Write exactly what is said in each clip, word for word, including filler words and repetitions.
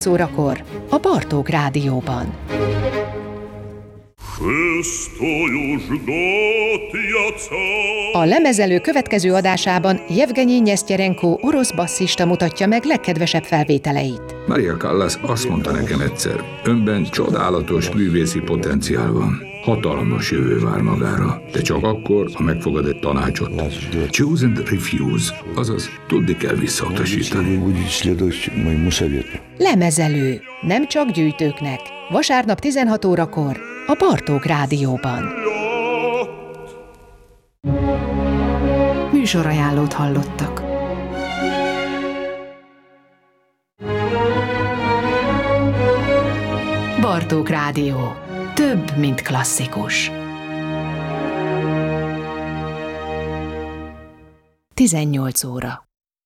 Szórakor a Bartók Rádióban. A lemezelő következő adásában Jevgenyi Nyesztyerenko orosz basszista mutatja meg legkedvesebb felvételeit. Maria Callas azt mondta nekem egyszer, önben csodálatos művészi potenciál van. Hatalmas jövő vár magára, de csak akkor, ha megfogad egy tanácsot. Choose and refuse, azaz tudni kell visszautasítani. Lemezelő, nem csak gyűjtőknek. Vasárnap tizenhat órakor a Bartók Rádióban. Műsorajánlót hallottak. Bartók Rádió. Több, mint klasszikus. tizennyolc óra.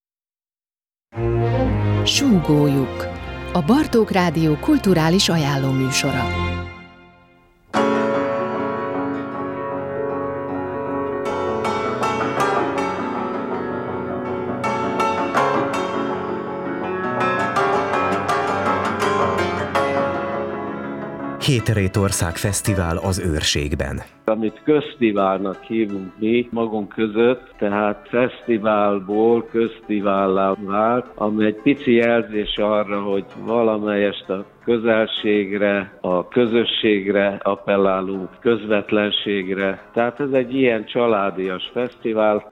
Súgójuk. A Bartók Rádió kulturális ajánlóműsora. Hétrétország Fesztivál az Őrségben. Amit köztiválnak hívunk mi magunk között, tehát fesztiválból köztivállá vált, ami egy pici jelzés arra, hogy valamelyest a közelségre, a közösségre appellálunk, közvetlenségre. Tehát ez egy ilyen családias fesztivál.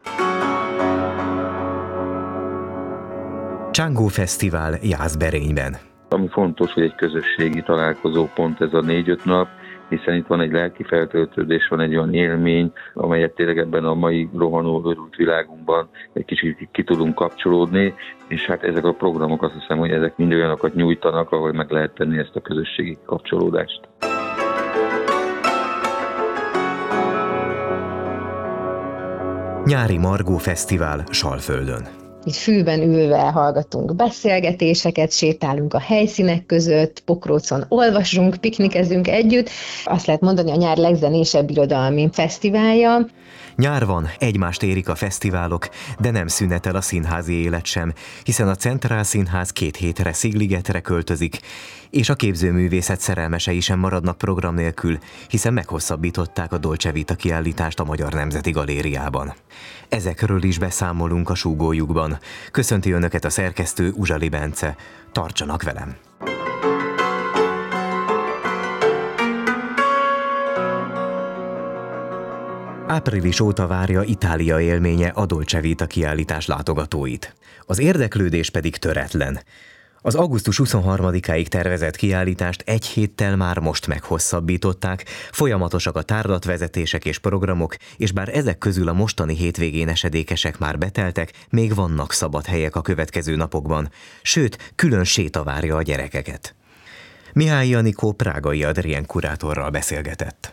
Csángó Fesztivál Jászberényben. Ami fontos, hogy egy közösségi találkozó pont ez a négy-öt nap, hiszen itt van egy lelki feltöltődés, van egy olyan élmény, amelyet tényleg ebben a mai rohanó örült világunkban egy kicsit ki tudunk kapcsolódni, és hát ezek a programok azt hiszem, hogy ezek mind olyanokat nyújtanak, ahol meg lehet tenni ezt a közösségi kapcsolódást. Nyári Margó Fesztivál Salföldön. Itt fülben ülve hallgatunk beszélgetéseket, sétálunk a helyszínek között, pokrócon olvasunk, piknikezünk együtt. Azt lehet mondani, a nyár legzenésebb irodalmi fesztiválja. Nyár van, egymást érik a fesztiválok, de nem szünetel a színházi élet sem, hiszen a Centrál Színház két hétre Szigligetre költözik, és a képzőművészet szerelmesei sem maradnak program nélkül, hiszen meghosszabbították a Dolce Vita kiállítást a Magyar Nemzeti Galériában. Ezekről is beszámolunk a Súgójukban. Köszönti Önöket a szerkesztő Uzsali Bence. Tartsanak velem! Április óta várja Itália élménye a Dolce Vita kiállítás látogatóit. Az érdeklődés pedig töretlen. Az augusztus huszonharmadikáig tervezett kiállítást egy héttel már most meghosszabbították, folyamatosak a tárlatvezetések és programok, és bár ezek közül a mostani hétvégén esedékesek már beteltek, még vannak szabad helyek a következő napokban, sőt, külön séta várja a gyerekeket. Mihály Janikó prágai Adrien kurátorral beszélgetett.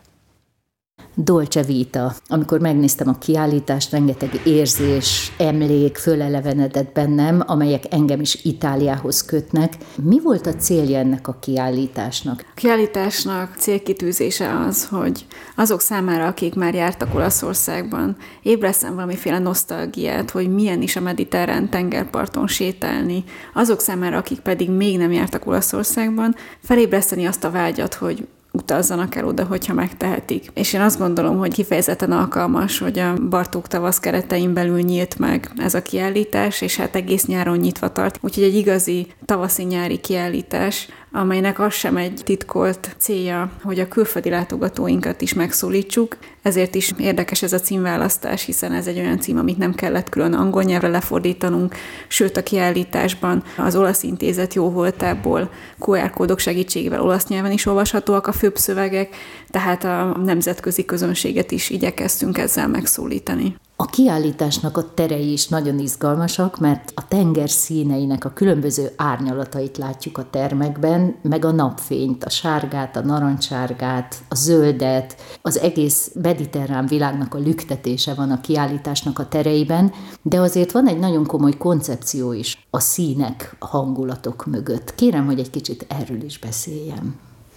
Dolce Vita. Amikor megnéztem a kiállítást, rengeteg érzés, emlék fölelevenedett bennem, amelyek engem is Itáliához kötnek. Mi volt a célja ennek a kiállításnak? A kiállításnak célkitűzése az, hogy azok számára, akik már jártak Olaszországban, ébresztem valamiféle nosztalgiát, hogy milyen is a mediterrán tengerparton sétálni. Azok számára, akik pedig még nem jártak Olaszországban, felébreszteni azt a vágyat, hogy utazzanak el oda, hogyha megtehetik. És én azt gondolom, hogy kifejezetten alkalmas, hogy a Bartók tavasz keretein belül nyílt meg ez a kiállítás, és hát egész nyáron nyitva tart. Úgyhogy egy igazi tavaszi-nyári kiállítás, amelynek az sem egy titkolt célja, hogy a külföldi látogatóinkat is megszólítsuk. Ezért is érdekes ez a címválasztás, hiszen ez egy olyan cím, amit nem kellett külön angol nyelvre lefordítanunk, sőt a kiállításban az Olasz Intézet jóvoltából kú er kódok segítségével olasz nyelven is olvashatóak a főbb szövegek, tehát a nemzetközi közönséget is igyekeztünk ezzel megszólítani. A kiállításnak a terei is nagyon izgalmasak, mert a tenger színeinek a különböző árnyalatait látjuk a termekben, meg a napfényt, a sárgát, a narancssárgát, a zöldet, az egész mediterrán világnak a lüktetése van a kiállításnak a tereiben, de azért van egy nagyon komoly koncepció is a színek, a hangulatok mögött. Kérem, hogy egy kicsit erről is beszéljem.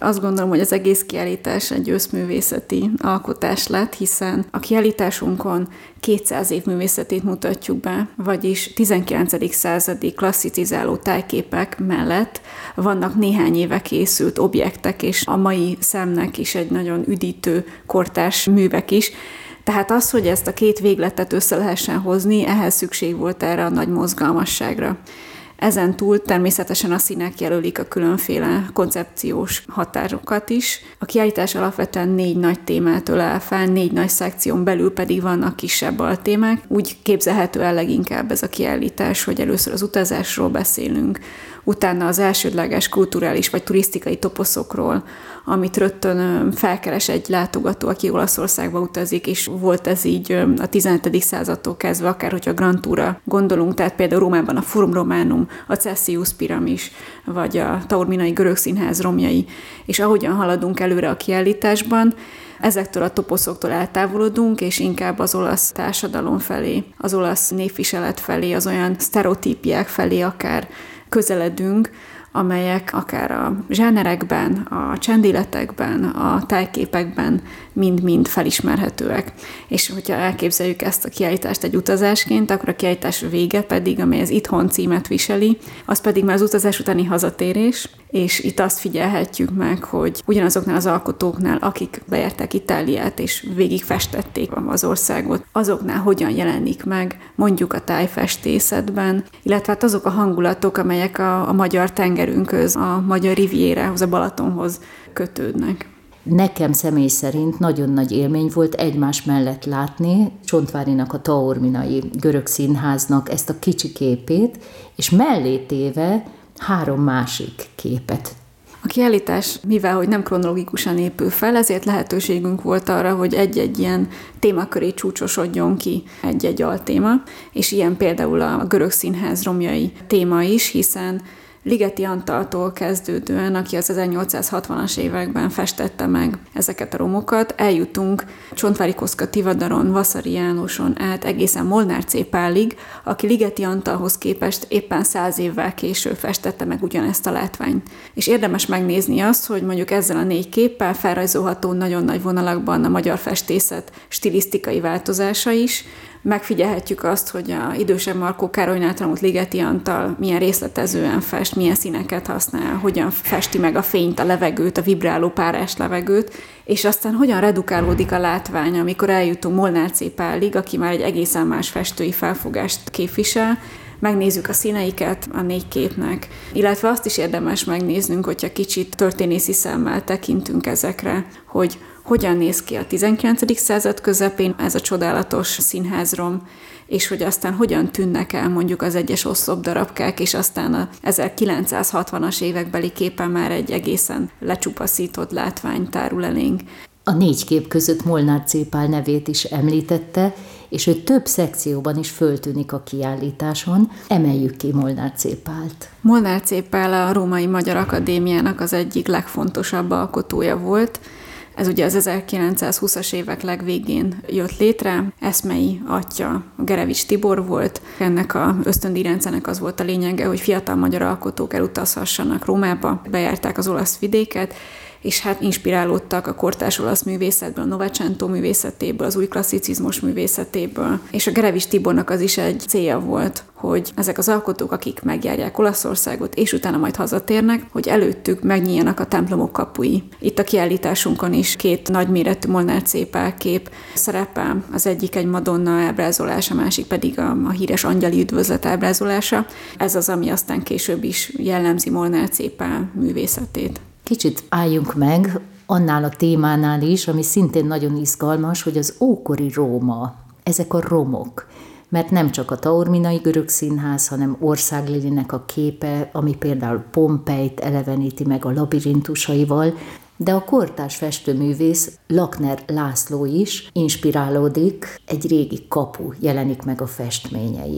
Azt gondolom, hogy az egész kiállítás egy összművészeti alkotás lett, hiszen a kiállításunkon kétszáz év művészetét mutatjuk be, vagyis tizenkilencedik századi klasszicizáló tájképek mellett vannak néhány éve készült objektek, és a mai szemnek is egy nagyon üdítő kortárs művek is. Tehát az, hogy ezt a két végletet össze lehessen hozni, ehhez szükség volt erre a nagy mozgalmasságra. Ezen túl természetesen a színek jelölik a különféle koncepciós határokat is. A kiállítás alapvetően négy nagy témát ölel fel, négy nagy szekción belül pedig vannak kisebb altémák. Úgy képzelhető el leginkább ez a kiállítás, hogy először az utazásról beszélünk, utána az elsődleges kulturális vagy turisztikai toposzokról, amit rögtön felkeres egy látogató, aki Olaszországba utazik, és volt ez így a tizenhetedik századtól kezdve, akár hogyha Grand Tourra gondolunk, tehát például Rómában a Forum Romanum, a Cessius piramis, vagy a Taorminai Görög Színház romjai, és ahogyan haladunk előre a kiállításban, ezektől a toposzoktól eltávolodunk, és inkább az olasz társadalom felé, az olasz névviselet felé, az olyan sztereotípiák felé akár közeledünk, amelyek akár a zsánerekben, a csendéletekben, a tájképekben mind-mind felismerhetőek. És hogyha elképzeljük ezt a kiállítást egy utazásként, akkor a kiállítás vége pedig, amely az Itthon címet viseli, az pedig már az utazás utáni hazatérés, és itt azt figyelhetjük meg, hogy ugyanazoknál az alkotóknál, akik bejárták Itáliát és végig festették az országot, azoknál hogyan jelenik meg mondjuk a tájfestészetben, illetve hát azok a hangulatok, amelyek a, a magyar tengerünkhöz, a magyar rivierához, a Balatonhoz kötődnek. Nekem személy szerint nagyon nagy élmény volt egymás mellett látni Csontvárinak, a Taorminai Görög Színháznak ezt a kicsi képét, és mellé téve három másik képet. A kiállítás, mivel hogy nem kronológikusan épül fel, ezért lehetőségünk volt arra, hogy egy-egy ilyen témaköré csúcsosodjon ki egy-egy altéma, és ilyen például a Görög Színház romjai téma is, hiszen Ligeti Antaltól kezdődően, aki az ezernyolcszázhatvanas években festette meg ezeket a romokat, eljutunk Csontváry Kosztka Tivadaron, Vasari Jánoson át egészen Molnár C. Pálig, aki Ligeti Antalhoz képest éppen száz évvel később festette meg ugyanezt a látványt. És érdemes megnézni azt, hogy mondjuk ezzel a négy képpel felrajzolható nagyon nagy vonalakban a magyar festészet stilisztikai változása is. Megfigyelhetjük azt, hogy a idősebb Markó Károlynál tanult Ligeti Antal milyen részletezően fest, milyen színeket használ, hogyan festi meg a fényt, a levegőt, a vibráló párás levegőt, és aztán hogyan redukálódik a látvány, amikor eljutunk Molnár C. Pálig, aki már egy egészen más festői felfogást képvisel. Megnézzük a színeiket a négy képnek, illetve azt is érdemes megnéznünk, hogyha kicsit történészi szemmel tekintünk ezekre, hogy hogyan néz ki a tizenkilencedik század közepén ez a csodálatos színházrom, és hogy aztán hogyan tűnnek el mondjuk az egyes oszlopdarabkák, és aztán a ezerkilencszázhatvanas évekbeli képen már egy egészen lecsupaszított látvány tárul elénk. A négy kép között Molnár C. Pál nevét is említette, és ő több szekcióban is föltűnik a kiállításon. Emeljük ki Molnár C. Pált. Molnár C. Pál a Római Magyar Akadémiának az egyik legfontosabb alkotója volt. Ez ugye az ezerkilencszázhúszas évek legvégén jött létre, eszmei atya Gerevics Tibor volt. Ennek a ösztöndíjrendszernek az volt a lényege, hogy fiatal magyar alkotók elutazhassanak Rómába, bejárták az olasz vidéket, és hát inspirálódtak a kortárs olasz művészetből, a Novecento művészetéből, az új klasszicizmus művészetéből. És a Gerevics Tibornak az is egy célja volt, hogy ezek az alkotók, akik megjárják Olaszországot, és utána majd hazatérnek, hogy előttük megnyíljanak a templomok kapui. Itt a kiállításunkon is két nagyméretű Molnár C. Pál kép szerepel. Az egyik egy Madonna ábrázolása, a másik pedig a, a híres angyali üdvözlet ábrázolása. Ez az, ami aztán később is jellemzi Molnár C. Pál művészetét. Kicsit álljunk meg annál a témánál is, ami szintén nagyon izgalmas, hogy az ókori Róma, ezek a romok, mert nem csak a Taorminai Görög Színház, hanem Országlilinek a képe, ami például Pompejt eleveníti meg a labirintusaival, de a kortárs festőművész Lakner László is inspirálódik, egy régi kapu jelenik meg a festményein.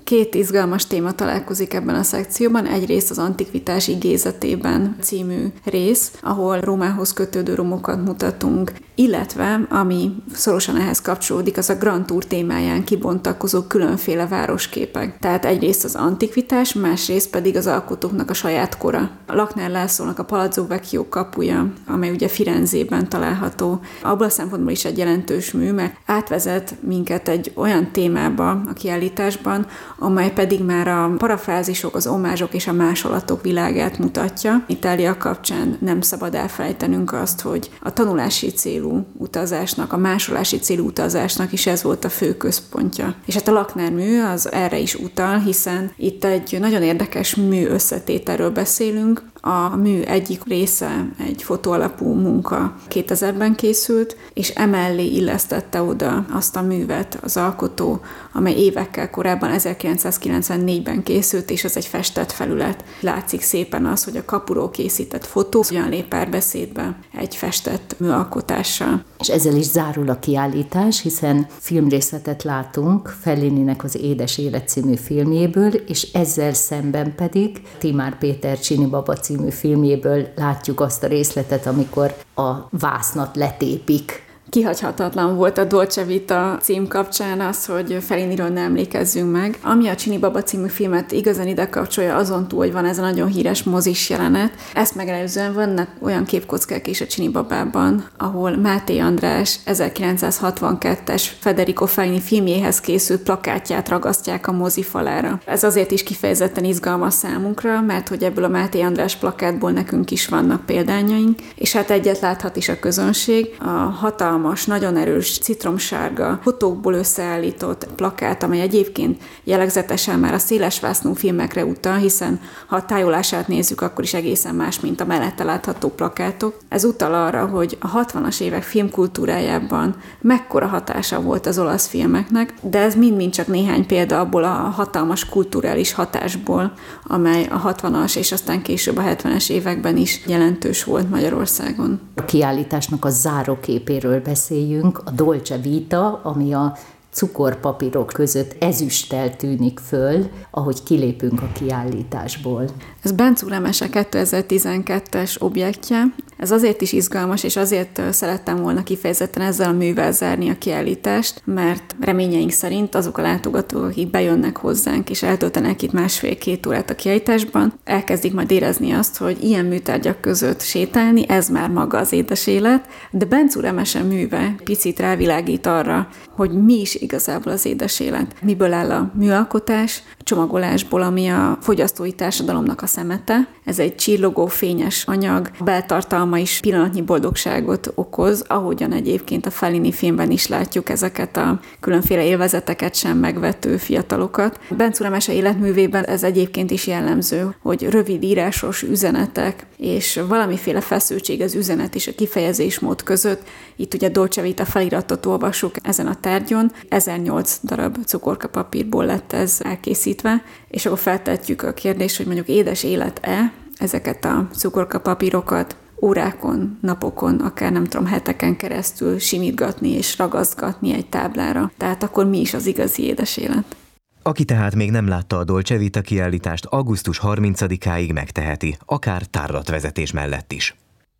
Két izgalmas téma találkozik ebben a szekcióban. Egyrészt az Antikvitás igézetében című rész, ahol Rómához kötődő romokat mutatunk, illetve, ami szorosan ehhez kapcsolódik, az a Grand Tour témáján kibontakozó különféle városképek. Tehát egyrészt az antikvitás, másrészt pedig az alkotóknak a saját kora. A Lakner Lászlónak a Palazzo Vecchio kapuja, amely ugye Firenzében található, abban a szempontból is egy jelentős mű, mert átvezet minket egy olyan témába a kiállításban, amely pedig már a parafrázisok, az omázsok és a másolatok világát mutatja. Itália kapcsán nem szabad elfelejtenünk azt, hogy a tanulási célú utazásnak, a másolási célú utazásnak is ez volt a fő központja. És hát a Lakner mű az erre is utal, hiszen itt egy nagyon érdekes mű összetételről beszélünk. A mű egyik része egy fotóalapú munka kétezerben készült, és emellé illesztette oda azt a művet az alkotó, amely évekkel korábban ezerkilencszázkilencvennégyben készült, és az egy festett felület. Látszik szépen az, hogy a kapuról készített fotó olyan lép párbeszédbe egy festett műalkotással. És ezzel is zárul a kiállítás, hiszen filmrészletet látunk Fellininek az Édes élet című filmjéből, és ezzel szemben pedig Timár Péter Csini baba című filmjéből látjuk azt a részletet, amikor a vásznat letépik. Kihagyhatatlan volt a Dolce Vita cím kapcsán az, hogy Felliniről ne emlékezzünk meg. Ami a Csini baba című filmet igazán ide kapcsolja, azon túl, hogy van ez a nagyon híres mozis jelenet. Ezt megelőzően vannak olyan képkockák is a Csini babában, ahol Máté András ezerkilencszázhatvankettes Federico Fellini filmjéhez készült plakátját ragasztják a mozi falára. Ez azért is kifejezetten izgalmas számunkra, mert hogy ebből a Máté András plakátból nekünk is vannak példányaink, és hát egyet láthat is a közönség. A hatalmas, nagyon erős citromsárga fotókból összeállított plakát, amely egyébként jellegzetesen már a szélesvásznú filmekre utal, hiszen ha a tájolását nézzük, akkor is egészen más, mint a mellette látható plakátok. Ez utal arra, hogy a hatvanas évek filmkultúrájában mekkora hatása volt az olasz filmeknek, de ez mind-mind csak néhány példa abból a hatalmas kulturális hatásból, amely a hatvanas és aztán később a hetvenes években is jelentős volt Magyarországon. A kiállításnak a záróképéről beszéljünk, a Dolce Vita, ami a cukorpapírok között ezüsttel tűnik föl, ahogy kilépünk a kiállításból. Ez Bencúr Emese kétezer-tizenkettes objektje. Ez azért is izgalmas, és azért szerettem volna kifejezetten ezzel a művel zárni a kiállítást, mert reményeink szerint azok a látogatók, akik bejönnek hozzánk, és eltöltenek itt másfél-két órát a kiállításban, elkezdik majd érezni azt, hogy ilyen műtárgyak között sétálni, ez már maga az édes élet, de Bencúr Emese műve picit rávilágít arra, hogy mi is igazából az édes élet. Miből áll a műalkotás? Csomagolásból, ami a fogyasztói társadalomnak a szemete. Ez egy csillogó, fényes anyag, a beltartalma is pillanatnyi boldogságot okoz, ahogyan egyébként a Fellini filmben is látjuk ezeket a különféle élvezeteket sem megvető fiatalokat. Bencúr Emese életművében ez egyébként is jellemző, hogy rövid írásos üzenetek és valamiféle feszültség az üzenet és a kifejezésmód között. Itt ugye Dolce Vita feliratot olvasunk ezen a tárgyon. ezernyolc darab cukorkapapírból lett ez elkészítve, és akkor feltetjük a kérdést, hogy mondjuk édes élet-e ezeket a cukorkapapírokat órákon, napokon, akár nem tudom, heteken keresztül simítgatni és ragaszgatni egy táblára. Tehát akkor mi is az igazi édes élet? Aki tehát még nem látta a Dolce Vita kiállítást, augusztus harmincadikáig megteheti, akár tárlatvezetés mellett is.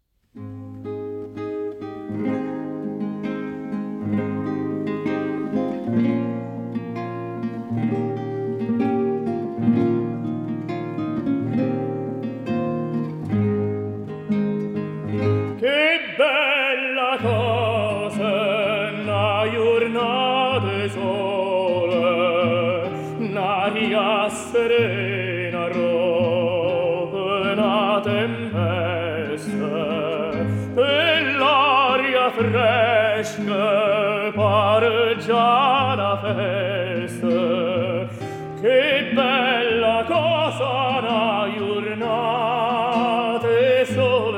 Serena rovena tempesta e l'aria fresca pare già la festa. Che bella cosa una giornata e sole.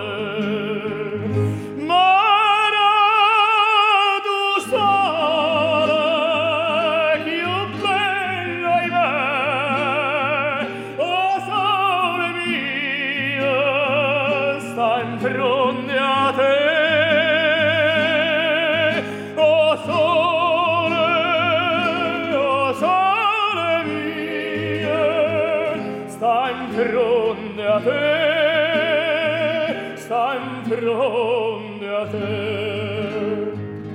Oh sole, oh sole mio. in fronte a te.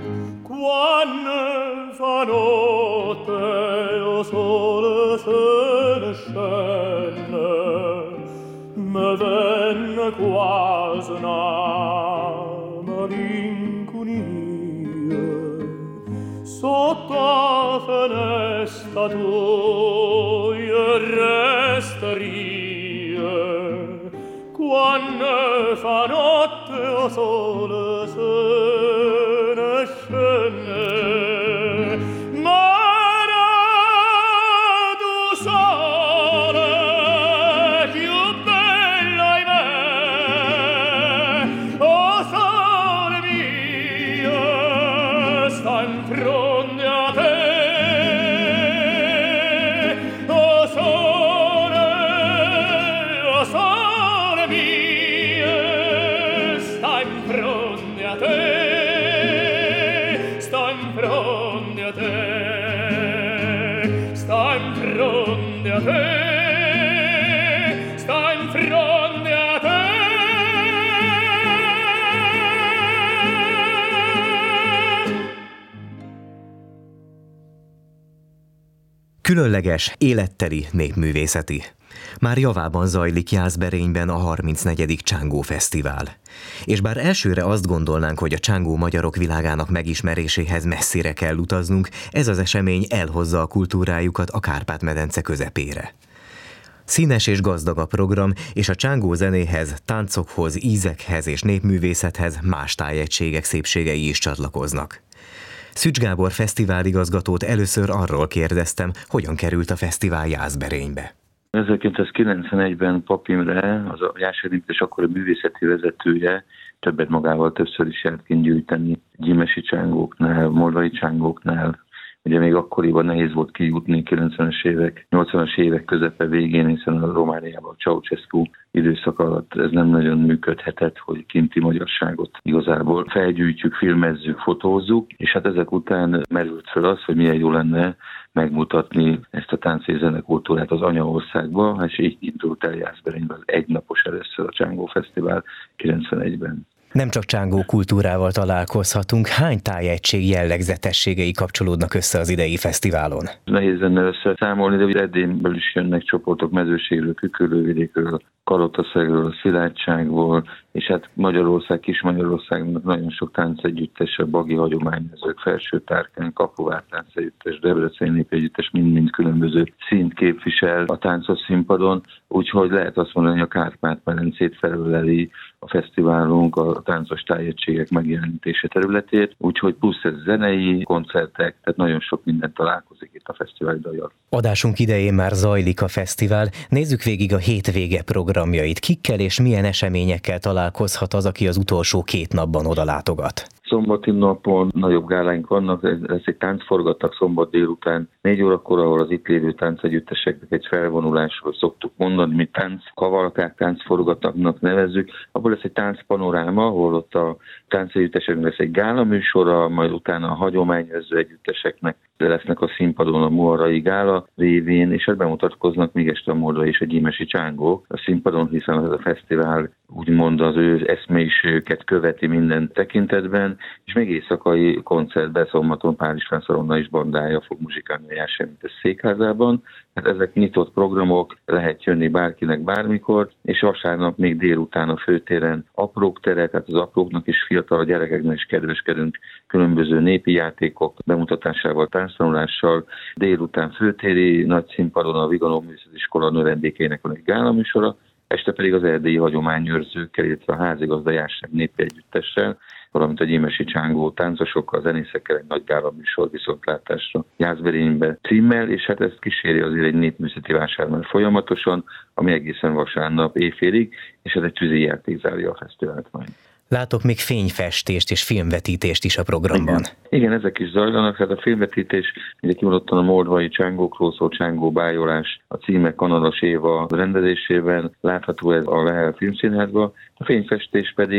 Quando fa notte o sole se ne scende, me venne quasi una malinconia. Sotto la finestra tua resteria, quando fa notte o sole se ne scende. Különleges, életteli népművészeti. Már javában zajlik Jászberényben a harmincnegyedik Csángó Fesztivál. És bár elsőre azt gondolnánk, hogy a csángó magyarok világának megismeréséhez messzire kell utaznunk, ez az esemény elhozza a kultúrájukat a Kárpát-medence közepére. Színes és gazdag a program, és a csángó zenéhez, táncokhoz, ízekhez és népművészethez más tájegységek szépségei is csatlakoznak. Szücs Gábor fesztiváligazgatót először arról kérdeztem, hogyan került a fesztivál Jászberénybe. ezerkilencszázkilencvenegyben Pap Imre, az a Jászberényben és akkor a művészeti vezetője, többet magával többször is járt kint gyűjteni gyimesi csángóknál, moldvai csángóknál. Ugye még akkoriban nehéz volt kijutni kilencvenes évek, nyolcvanas évek közepe végén, hiszen a Romániában a Ceausescu időszak alatt ez nem nagyon működhetett, hogy kinti magyarságot igazából felgyűjtjük, filmezzük, fotózzuk, és hát ezek után merült fel az, hogy milyen jó lenne megmutatni ezt a tánc- és zenekultúrát az anyaországba, és így indult el Jászberényben egynapos először a Csángó Fesztivál kilencvenegyben. Nem csak csángó kultúrával találkozhatunk, hány tájegység jellegzetességei kapcsolódnak össze az idei fesztiválon? Nehéz lenne összeszámolni, de Erdélyből is jönnek csoportok, Mezőségről, Küküllővidékről, Kalotaszegről, Szilágyságból, és hát Magyarország, Kis-Magyarországnak nagyon sok táncegyüttes, Bagi hagyományozók, Felső-Tárkány, Kapuvár táncegyüttes, Debreceni népegyüttes, mind-mind különböző színt képvisel a táncos színpadon, úgyhogy lehet azt mondani, hogy a Kárpát-medencét felöleli a fesztiválunk a táncos tájegységek megjelenítése területét, úgyhogy plusz ez zenei koncertek, tehát nagyon sok minden találkozik itt a fesztivál idején. Adásunk idején már zajlik a fesztivál, nézzük végig a hétvége programjait. Kikkel és milyen eseményekkel találkozhat az, aki az utolsó két napban oda látogat? Szombati napon nagyobb gáláink vannak, lesz egy táncforgatag szombat délután négy órakor, ahol az itt lévő táncegyütteseknek egy felvonulásról szoktuk mondani, mi tánc kavalkák, táncforgatagnak nevezzük. Abból lesz egy táncpanoráma, ahol ott a táncegyütteseknek lesz egy gálaműsora, majd utána a hagyományozó együtteseknek de lesznek a színpadon a Muarai Gála révén, és hát bemutatkoznak még este a Moldvai és a gyimesi csángók a színpadon, hiszen ez a fesztivál úgymond az ő eszmélyiségüket követi minden tekintetben, és még éjszakai koncertben szombaton Pál István Szalonna is bandája fog muzsikálni a Jászberényes székházában. Hát ezek nyitott programok, lehet jönni bárkinek bármikor, és vasárnap még délután a főtéren aprók tere, tehát az apróknak is, fiatal gyerekeknek is kedveskedünk különböző népi játékok bemutatásával, tánctanulással. Délután főtéri nagy színpadon a Viganó Művészetiskola növendékeinek van egy gálaműsora, este pedig az erdélyi hagyományőrzőkkel, illetve a házigazda Jászberényi népi együttessel, valamint a gyimesi csángó táncosokkal, zenészekkel egy nagy gálaműsor viszontlátásra Jászberénybe címmel, és hát ezt kíséri azért egy népművészeti vásárnál folyamatosan, ami egészen vasárnap éjfélig, és ez egy tűzijáték zárja a fesztivált majd. Látok még fényfestést és filmvetítést is a programban. Igen, Igen ezek is zajlanak, hát a filmvetítés, ugye kimondottan a moldvai csángókról szól, Csángó bájolás, a címe Kanadas Éva rendezésében látható ez a Lehel Filmszínházban. A fényfestés pedig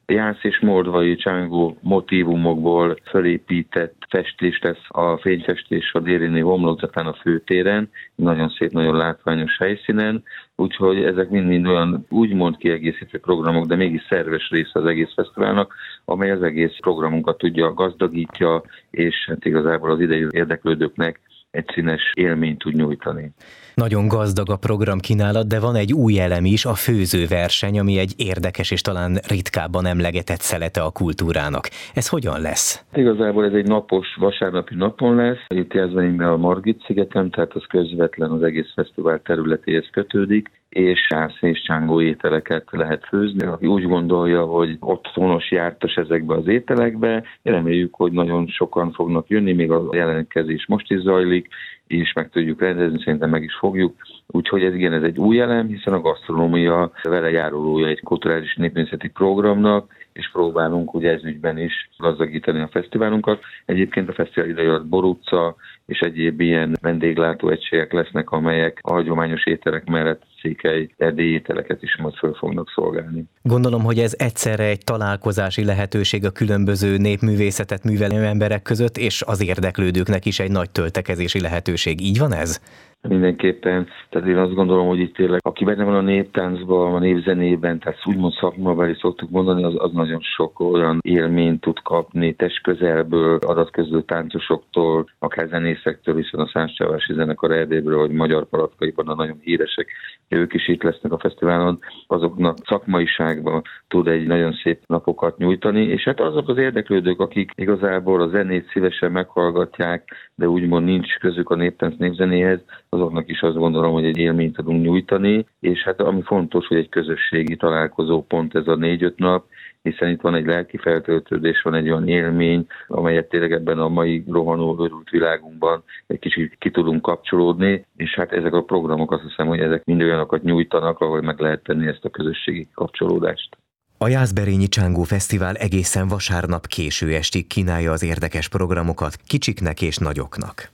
jász és moldvai csángó motívumokból felépített festés lesz a fényfestés a Dériné homlokzatán a főtéren, nagyon szép, nagyon látványos helyszínen, úgyhogy ezek mind-mind olyan úgymond kiegészítő programok, de mégis szerves része az egész fesztiválnak, amely az egész programunkat tudja, gazdagítja, és hát igazából az idei érdeklődőknek egy színes élményt tud nyújtani. Nagyon gazdag a programkínálat, de van egy új elem is, a főzőverseny, ami egy érdekes és talán ritkábban emlegetett szelete a kultúrának. Ez hogyan lesz? Igazából ez egy napos, vasárnapi napon lesz. Itt Jászberényben a Margit-szigeten, tehát az közvetlen az egész fesztivál területéhez kötődik, és jász és csángó ételeket lehet főzni. Aki úgy gondolja, hogy otthonos jártas ezekbe az ételekbe, reméljük, hogy nagyon sokan fognak jönni, még a jelentkezés most is zajlik, és meg tudjuk rendezni, szerintem meg is fogjuk. Úgyhogy ez igen, ez egy új elem, hiszen a gasztronómia vele járulója egy kulturális népművészeti programnak, és próbálunk ugye ez ügyben is gazdagítani a fesztiválunkat. Egyébként a fesztivál idején alatt Boruca és egyéb ilyen vendéglátóegységek lesznek, amelyek a hagyományos ételek mellett székely erdélyi ételeket is majd föl fognak szolgálni. Gondolom, hogy ez egyszerre egy találkozási lehetőség a különböző népművészetet művelő emberek között, és az érdeklődőknek is egy nagy töltekezési lehetőség. Így van ez? Mindenképpen, tehát én azt gondolom, hogy itt tényleg, aki benne van a néptáncban, a népzenében, tehát úgymond szakmabeli szoktuk mondani, az, az nagyon sok olyan élményt tud kapni testközelből, adatközlő táncosoktól, akár zenészektől, hiszen a Száncsávási zenekar Erdélyből, vagy Magyar Palackaiban nagyon híresek, ők is itt lesznek a fesztiválon, azoknak szakmaiságban tud egy nagyon szép napokat nyújtani, és hát azok az érdeklődők, akik igazából a zenét szívesen meghallgatják, de úgymond nincs közük a néptánc népzenéhez, azoknak is azt gondolom, hogy egy élményt tudunk nyújtani, és hát ami fontos, hogy egy közösségi találkozó pont ez a négy-öt nap, hiszen itt van egy lelki feltöltődés, van egy olyan élmény, amelyet tényleg ebben a mai rohanó örült világunkban egy kicsit ki tudunk kapcsolódni, és hát ezek a programok azt hiszem, hogy ezek mind olyanokat nyújtanak, ahol meg lehet tenni ezt a közösségi kapcsolódást. A Jászberényi Csángó Fesztivál egészen vasárnap késő estig kínálja az érdekes programokat kicsiknek és nagyoknak.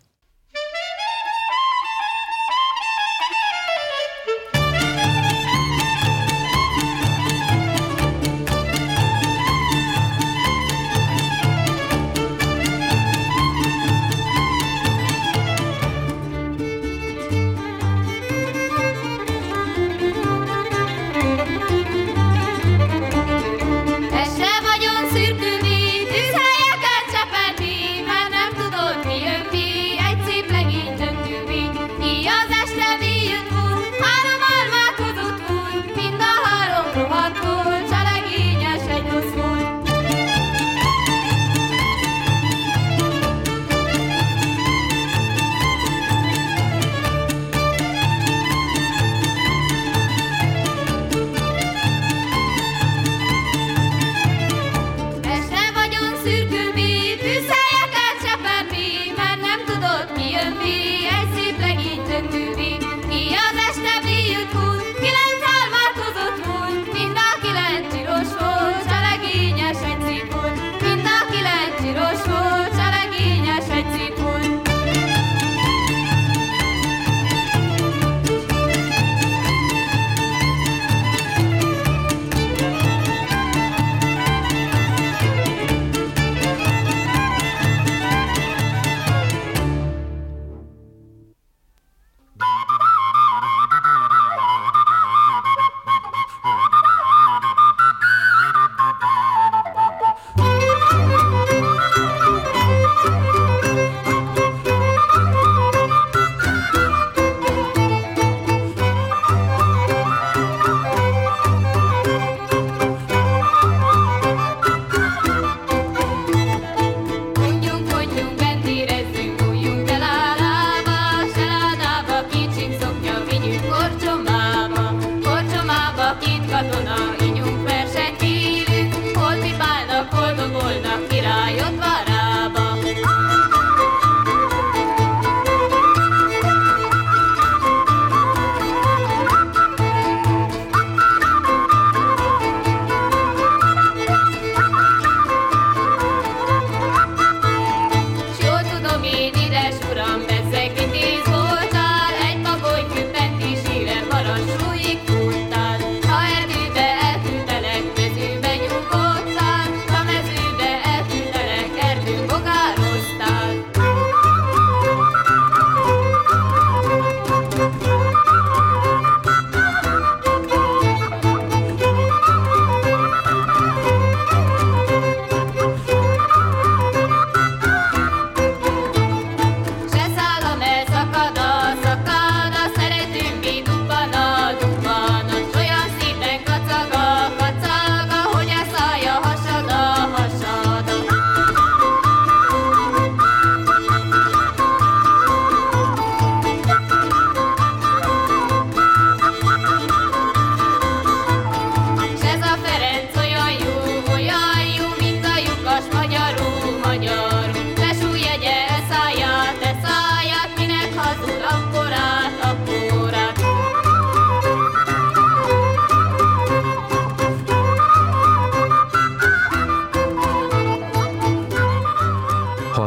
Szürkülni, tűzhelyeket csepelni, mert nem tudod, mi jön ki.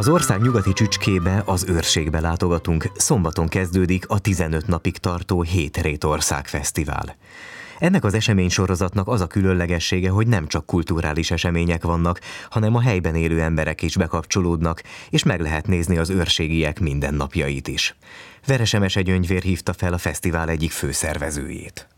Az ország nyugati csücskébe, az őrségbe látogatunk, szombaton kezdődik a tizenöt napig tartó Hétrétország Fesztivál. Ennek az eseménysorozatnak az a különlegessége, hogy nem csak kulturális események vannak, hanem a helyben élő emberek is bekapcsolódnak, és meg lehet nézni az őrségiek mindennapjait is. Veresemese Gyöngyvér hívta fel a fesztivál egyik főszervezőjét.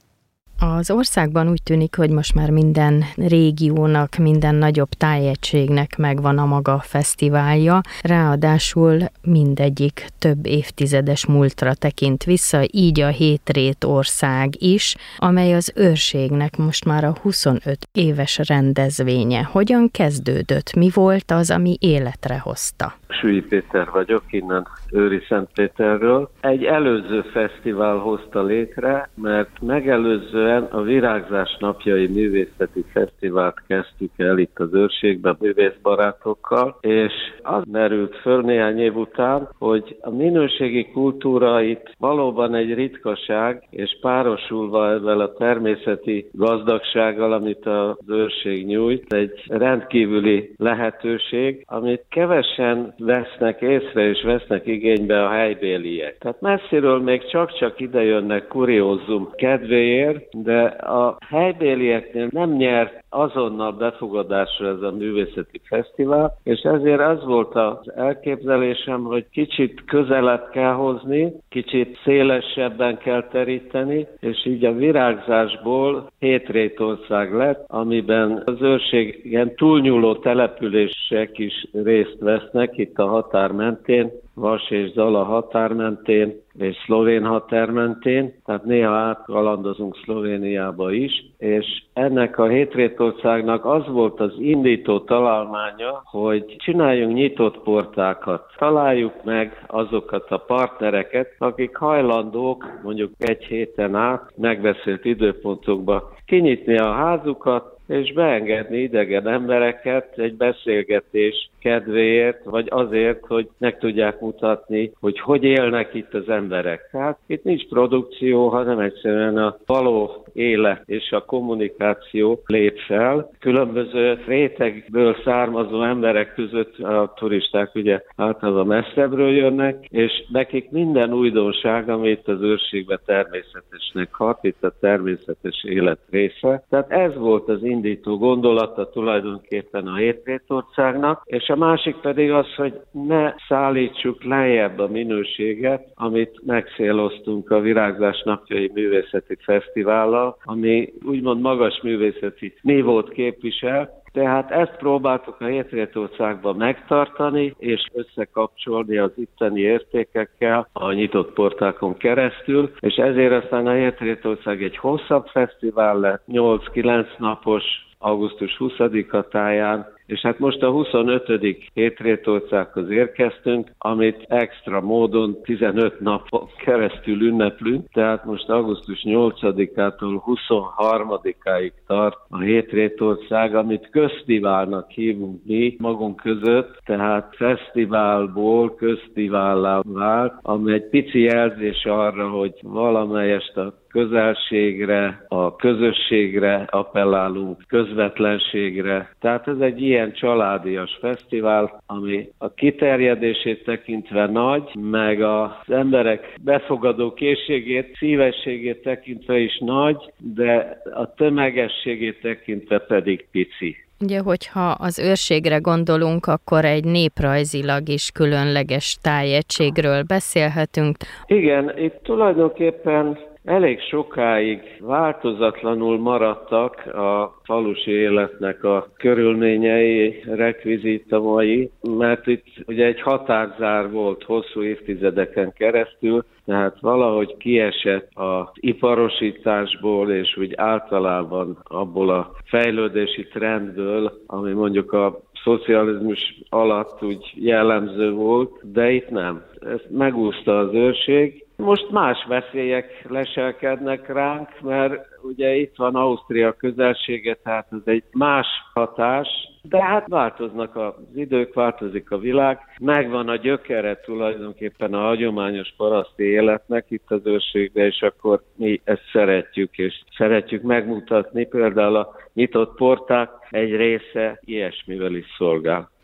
Az országban úgy tűnik, hogy most már minden régiónak, minden nagyobb tájegységnek megvan a maga fesztiválja, ráadásul mindegyik több évtizedes múltra tekint vissza, így a Hétrétország is, amely az őrségnek most már a huszonöt éves rendezvénye. Hogyan kezdődött? Mi volt az, ami életre hozta? Sülly Péter vagyok, innen Őriszentpéterről. Egy előző fesztivál hozta létre, mert megelőzően a Virágzás napjai művészeti fesztivált kezdtük el itt az őrségben művészbarátokkal, és az merült föl néhány év után, hogy a minőségi kultúra itt valóban egy ritkaság, és párosulva ezzel a természeti gazdagsággal, amit az őrség nyújt, egy rendkívüli lehetőség, amit kevesen vesznek észre és vesznek igénybe a helybéliek. Tehát messziről még csak-csak idejönnek kuriózum kedvéért, de a helybélieknél nem nyert azonnal befogadásra ez a művészeti fesztivál, és ezért az volt az elképzelésem, hogy kicsit közelebb kell hozni, kicsit szélesebben kell teríteni, és így a virágzásból Hétrétország lett, amiben az őrségen túlnyúló települések is részt vesznek, itt a határ mentén, Vas és Zala határ mentén, és szlovén határ mentén, tehát néha átkalandozunk Szlovéniába is, és ennek a Hétrétországnak az volt az indító találmánya, hogy csináljunk nyitott portákat. Találjuk meg azokat a partnereket, akik hajlandók mondjuk egy héten át megbeszélt időpontokba kinyitni a házukat, és beengedni idegen embereket egy beszélgetés kedvéért, vagy azért, hogy meg tudják mutatni, hogy hogy élnek itt az emberek. Tehát itt nincs produkció, hanem egyszerűen a való élet és a kommunikáció lép fel. Különböző rétegből származó emberek között a turisták ugye általában messzebbről jönnek, és nekik minden újdonság, amit az őrségben természetesnek hat, itt a természetes élet része. Tehát ez volt az indító gondolata tulajdonképpen a Hétrétországnak, és a másik pedig az, hogy ne szállítsuk lejjebb a minőséget, amit megcéloztunk a Virágzás napjai művészeti fesztivállal, ami úgymond magas művészeti nívót képvisel. Tehát ezt próbáltuk a Hétrétországban megtartani, és összekapcsolni az itteni értékekkel a nyitott portákon keresztül, és ezért aztán a Hétrétország egy hosszabb fesztivál lett, nyolc-kilenc napos, augusztus huszadika táján, és hát most a huszonötödik Hétrétországhoz érkeztünk, amit extra módon tizenöt napon keresztül ünneplünk, tehát most augusztus nyolcadikától huszonharmadikáig tart a Hétrétország, amit köztiválnak hívunk mi magunk között, tehát fesztiválból köztivállá vált, ami egy pici jelzés arra, hogy valamelyest a közelségre, a közösségre appellálunk, közvetlenségre. Tehát ez egy ilyen családias fesztivál, ami a kiterjedését tekintve nagy, meg az emberek befogadó készségét, szívességét tekintve is nagy, de a tömegességét tekintve pedig pici. Ugye, hogyha az őrségre gondolunk, akkor egy néprajzilag is különleges tájegységről beszélhetünk. Igen, itt tulajdonképpen elég sokáig változatlanul maradtak a falusi életnek a körülményei, rekvizitamai, mert itt ugye egy határzár volt hosszú évtizedeken keresztül, tehát valahogy kiesett az iparosításból, és úgy általában abból a fejlődési trendből, ami mondjuk a szocializmus alatt úgy jellemző volt, de itt nem. Ezt megúszta az őrség. Most más veszélyek leselkednek ránk, mert ugye itt van Ausztria közelsége, tehát ez egy más hatás, de hát változnak az idők, változik a világ, megvan a gyökere tulajdonképpen a hagyományos paraszti életnek itt az őrségben, és akkor mi ezt szeretjük, és szeretjük megmutatni, például a nyitott porták egy része ilyesmivel is szolgál.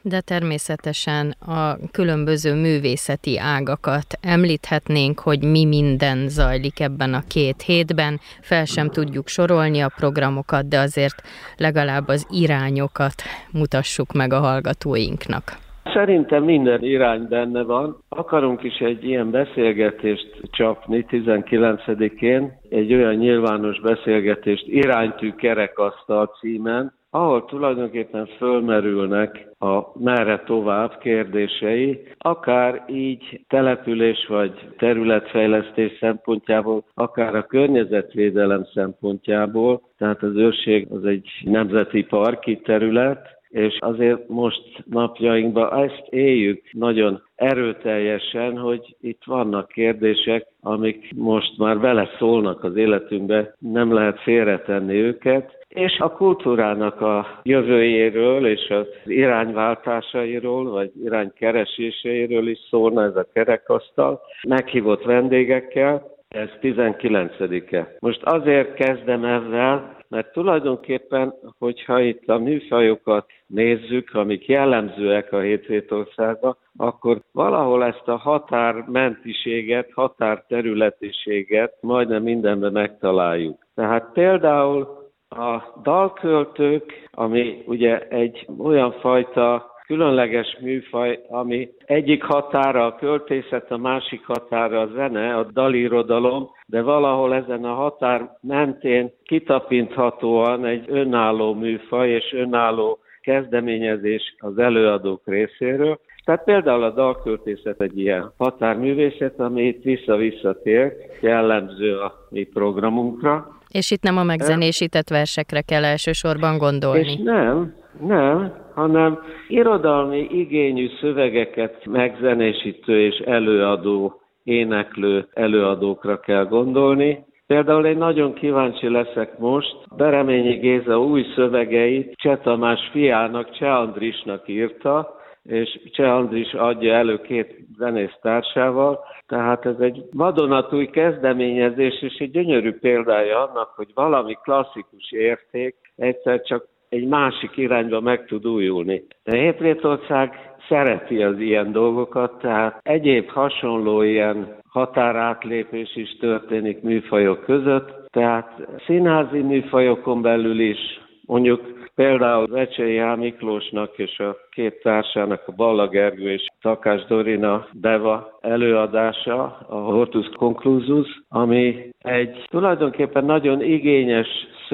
De természetesen a különböző művészeti ágakat említhetnénk, hogy mi minden zajlik ebben a két hétben. Fel sem tudjuk sorolni a programokat, de azért legalább az irányokat mutassuk meg a hallgatóinknak. Szerintem minden irány benne van. Akarunk is egy ilyen beszélgetést csapni tizenkilencedikén, egy olyan nyilvános beszélgetést Iránytű kerekasztal címen, ahol tulajdonképpen fölmerülnek a merre tovább kérdései, akár így település vagy területfejlesztés szempontjából, akár a környezetvédelem szempontjából, tehát az őrség az egy nemzeti parki terület, és azért most napjainkban ezt éljük nagyon erőteljesen, hogy itt vannak kérdések, amik most már beleszólnak az életünkbe, nem lehet félretenni őket, és a kultúrának a jövőjéről és az irányváltásairól, vagy iránykereséseiről is szólna ez a kerekasztal, meghívott vendégekkel, ez tizenkilencedike. Most azért kezdem ezzel, mert tulajdonképpen, hogyha itt a műfajokat nézzük, amik jellemzőek a Hétvétországban, akkor valahol ezt a határmentiséget, határterületiséget majdnem mindenben megtaláljuk. Tehát például a dalköltők, ami ugye egy olyan fajta különleges műfaj, ami egyik határa a költészet, a másik határa a zene, a dalirodalom, de valahol ezen a határ mentén kitapinthatóan egy önálló műfaj és önálló kezdeményezés az előadók részéről. Tehát például a dalköltészet egy ilyen határművészet, ami itt vissza-visszatér, jellemző a mi programunkra. És itt nem a megzenésített versekre kell elsősorban gondolni. És nem, nem, hanem irodalmi igényű szövegeket megzenésítő és előadó, éneklő előadókra kell gondolni. Például én nagyon kíváncsi leszek most, Bereményi Géza új szövegeit Cseh Tamás fiának, Cseh Andrisnak írta, és Cseh Andris adja elő két zenésztársával, tehát ez egy vadonatúj kezdeményezés, és egy gyönyörű példája annak, hogy valami klasszikus érték egyszer csak egy másik irányba meg tud újulni. De Hétvétország szereti az ilyen dolgokat, tehát egyéb hasonló ilyen határátlépés is történik műfajok között, tehát színházi műfajokon belül is, mondjuk például Vecsei H. Miklósnak és a két társának, a Balla Gergő és Takás Dorina Deva előadása, a Hortus Conclusus, ami egy tulajdonképpen nagyon igényes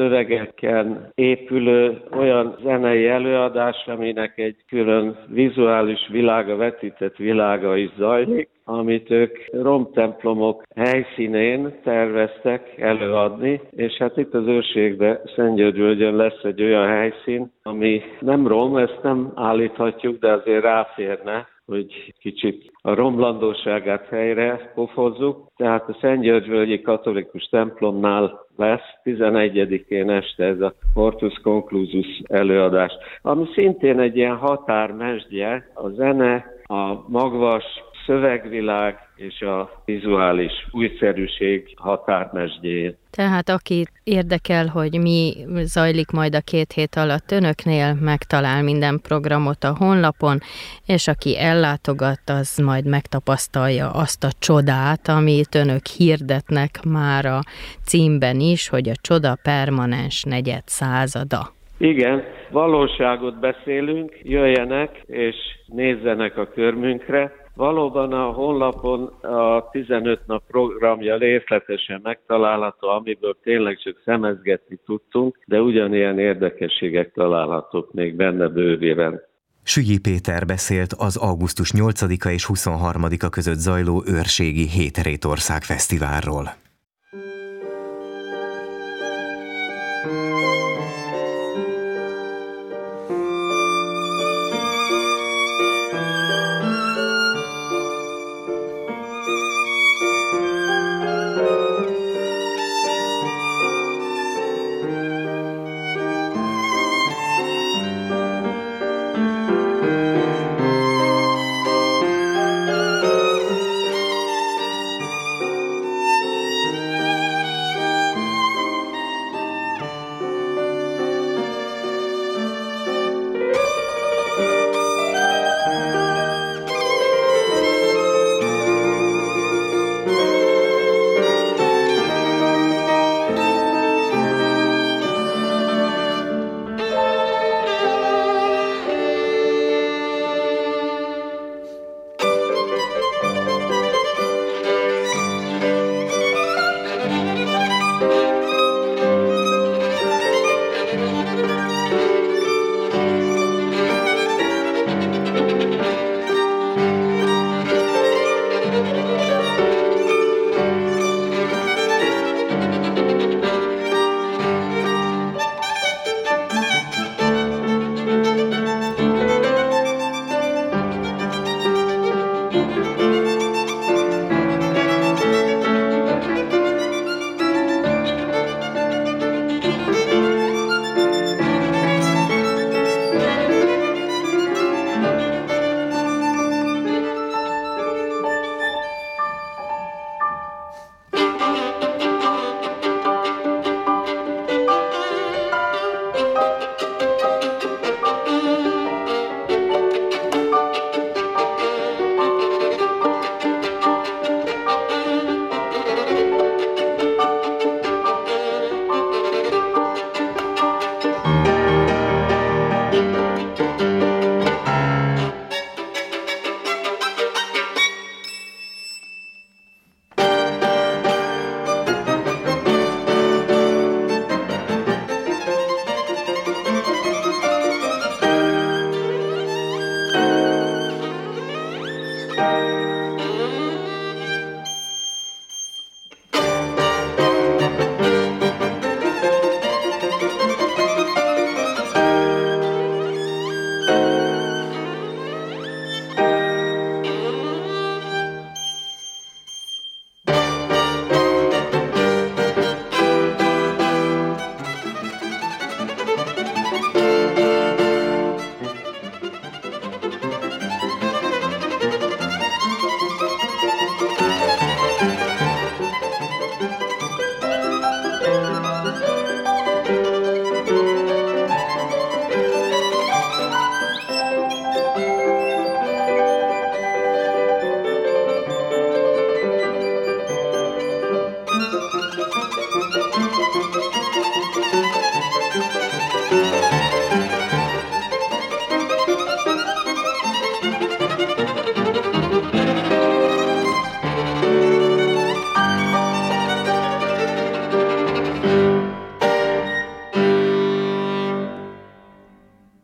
szövegeken épülő olyan zenei előadás, aminek egy külön vizuális világa, vetített világa is zajlik, amit ők romtemplomok helyszínén terveztek előadni, és hát itt az őrségben, Szentgyörgyvölgyön lesz egy olyan helyszín, ami nem rom, ezt nem állíthatjuk, de azért ráférne, hogy kicsit a romlandóságát helyre pofozzuk. Tehát a Szentgyörgyvölgyi katolikus templomnál lesz tizenegyedikén este ez a Hortus Conclusus előadás, ami szintén egy ilyen határmesdje, a zene, a magvas szövegvilág és a vizuális újszerűség határmesdjén. Tehát aki érdekel, hogy mi zajlik majd a két hét alatt önöknél, megtalál minden programot a honlapon, és aki ellátogat, az majd megtapasztalja azt a csodát, amit önök hirdetnek már a címben is, hogy a csoda permanens negyed százada. Igen, valóságot beszélünk, jöjjenek és nézzenek a körmünkre. Valóban a honlapon a tizenöt nap programja részletesen megtalálható, amiből tényleg csak szemezgetni tudtunk, de ugyanilyen érdekességek találhatók még benne bővében. Sügyi Péter beszélt az augusztus nyolcadika és huszonharmadika között zajló őrségi Hétrétország Fesztiválról.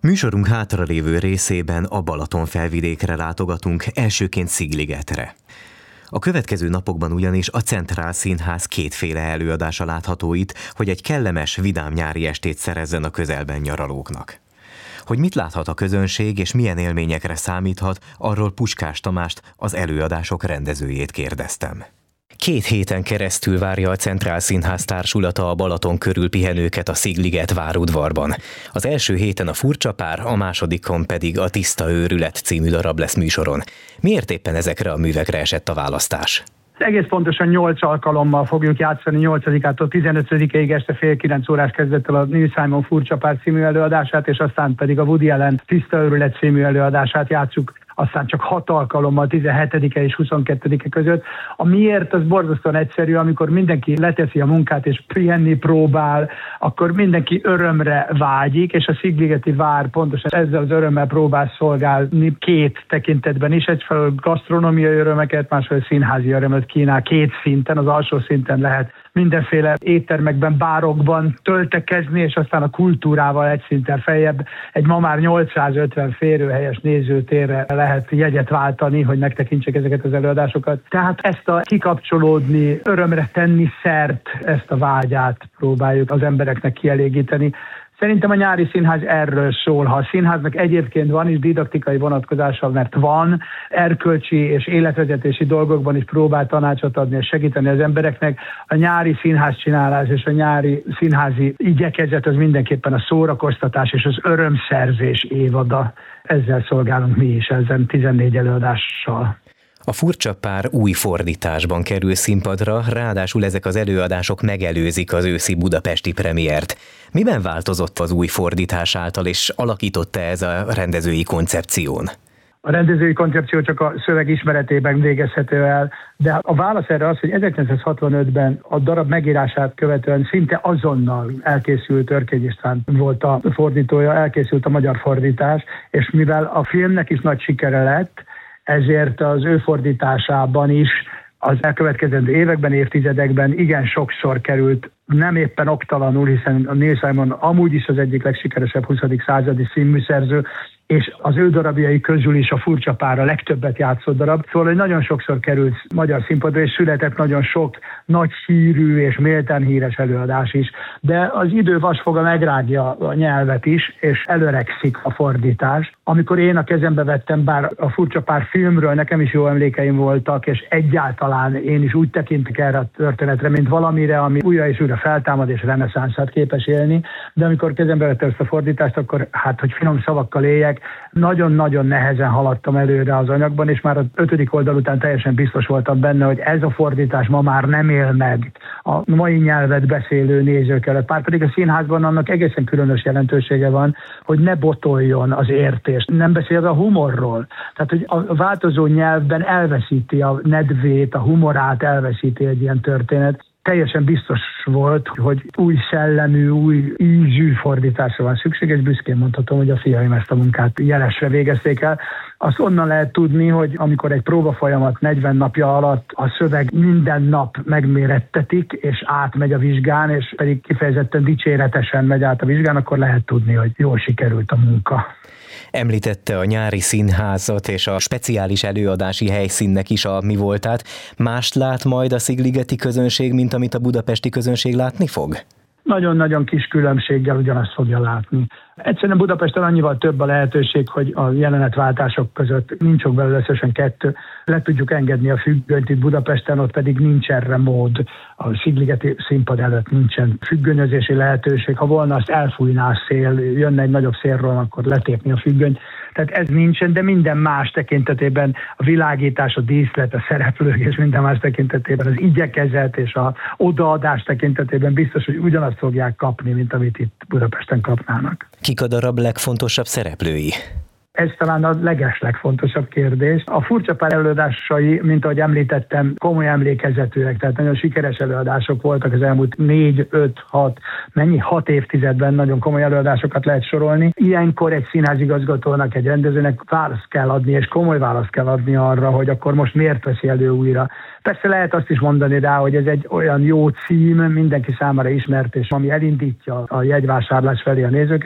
Műsorunk hátralévő részében a Balaton felvidékre látogatunk, elsőként Szigligetre. A következő napokban ugyanis a Centrál Színház kétféle előadása látható itt, hogy egy kellemes, vidám nyári estét szerezzen a közelben nyaralóknak. Hogy mit láthat a közönség és milyen élményekre számíthat, arról Puskás Tamást, az előadások rendezőjét kérdeztem. Két héten keresztül várja a Centrál Színház társulata a Balaton körül pihenőket a Szigliget várudvarban. Az első héten a Furcsa pár, a másodikon pedig a Tiszta őrület című darab lesz műsoron. Miért éppen ezekre a művekre esett a választás? Egész pontosan nyolc alkalommal fogjuk játszani, nyolcadikától tizenötödikéig este fél kilenc órás kezdettel a Neil Simon Furcsa pár című előadását, és aztán pedig a Woody Allen Tiszta őrület című előadását játsszuk, aztán csak hat alkalommal tizenhetedike és huszonkettedike között. A miért az borzasztóan egyszerű, amikor mindenki leteszi a munkát és pihenni próbál, akkor mindenki örömre vágyik, és a Szigligeti vár pontosan ezzel az örömmel próbál szolgálni két tekintetben is. Egyfelől gasztronómiai örömeket, másfelől színházi örömöt kínál két szinten. Az alsó szinten lehet mindenféle éttermekben, bárokban töltekezni, és aztán a kultúrával egy szinten feljebb egy ma már nyolcszázötven férőhelyes nézőtérre lehet jegyet váltani, hogy megtekintsek ezeket az előadásokat. Tehát ezt a kikapcsolódni, örömre tenni szert, ezt a vágyát próbáljuk az embereknek kielégíteni. Szerintem a nyári színház erről szól. Ha a színháznak egyébként van is didaktikai vonatkozása, mert van, erkölcsi és életvezetési dolgokban is próbál tanácsot adni és segíteni az embereknek, a nyári színházcsinálás és a nyári színházi igyekezet az mindenképpen a szórakoztatás és az örömszerzés évada. Ezzel szolgálunk mi is, ezen tizennégy előadással. A Furcsa pár új fordításban kerül színpadra, ráadásul ezek az előadások megelőzik az őszi budapesti premiért. Miben változott az új fordítás által, és alakította ez a rendezői koncepción? A rendezői koncepció csak a szöveg ismeretében végezhető el, de a válasz erre az, hogy ezerkilencszázhatvanötben a darab megírását követően szinte azonnal elkészült, Törkény István volt a fordítója, elkészült a magyar fordítás, és mivel a filmnek is nagy sikere lett, ezért az ő fordításában is az elkövetkezendő években, évtizedekben igen sokszor került, nem éppen oktalanul, hiszen a Neil Simon amúgy is az egyik legsikeresebb huszadik századi színműszerző, és az ő darabjai közül is a Furcsa pár a legtöbbet játszott darab. Szóval, hogy nagyon sokszor került magyar színpadra, és született nagyon sok nagy hírű és méltán híres előadás is. De az idő vasfoga megrágja a nyelvet is, és előregszik a fordítás. Amikor én a kezembe vettem, bár a Furcsa pár filmről nekem is jó emlékeim voltak, és egyáltalán én is úgy tekintek erre a történetre, mint valamire, ami újra és újra feltámad és reneszánszát képes élni. De amikor kezembe vettem ezt a fordítást, akkor hát, hogy finom szavakkal éljek, nagyon-nagyon nehezen haladtam előre az anyagban, és már az ötödik oldal után teljesen biztos voltam benne, hogy ez a fordítás ma már nem él meg a mai nyelvet beszélő nézők előtt. Pár pedig a színházban annak egészen különös jelentősége van, hogy ne botoljon az értés. Nem beszél a humorról. Tehát, hogy a változó nyelvben elveszíti a nedvét, a humorát elveszíti egy ilyen történet. Teljesen biztos volt, hogy új szellemű, új ízű fordításra van szükség, és büszkén mondhatom, hogy a fiaim ezt a munkát jelesre végezték el. Azt onnan lehet tudni, hogy amikor egy próbafolyamat negyven napja alatt a szöveg minden nap megmérettetik, és átmegy a vizsgán, és pedig kifejezetten dicséretesen megy át a vizsgán, akkor lehet tudni, hogy jól sikerült a munka. Említette a nyári színházat és a speciális előadási helyszínnek is a mi voltát. Mást lát majd a szigligeti közönség, mint amit a budapesti közönség látni fog? Nagyon-nagyon kis különbséggel ugyanazt fogja látni. Egyszerűen Budapesten annyival több a lehetőség, hogy a jelenetváltások között nincs ok belőle összesen kettő. Le tudjuk engedni a függönyt itt Budapesten, ott pedig nincs erre mód. A szigligeti színpad előtt nincsen függönyözési lehetőség. Ha volna, azt elfújná a szél, jönne egy nagyobb szélről, akkor letépni a függönyt. Tehát ez nincsen, de minden más tekintetében a világítás, a díszlet, a szereplők és minden más tekintetében, az igyekezet és a odaadás tekintetében biztos, hogy ugyanazt fogják kapni, mint amit itt Budapesten kapnának. Kik a darab legfontosabb szereplői? Ez talán a legeslegfontosabb kérdés. A Furcsa pár előadásai, mint ahogy említettem, komoly emlékezetűek, tehát nagyon sikeres előadások voltak az elmúlt négy, öt, hat, mennyi, hat évtizedben nagyon komoly előadásokat lehet sorolni. Ilyenkor egy színházigazgatónak, egy rendezőnek választ kell adni, és komoly választ kell adni arra, hogy akkor most miért veszi elő újra. Persze lehet azt is mondani rá, hogy ez egy olyan jó cím, mindenki számára ismert, és ami elindítja a jegyvásárlás felé a nézőket, de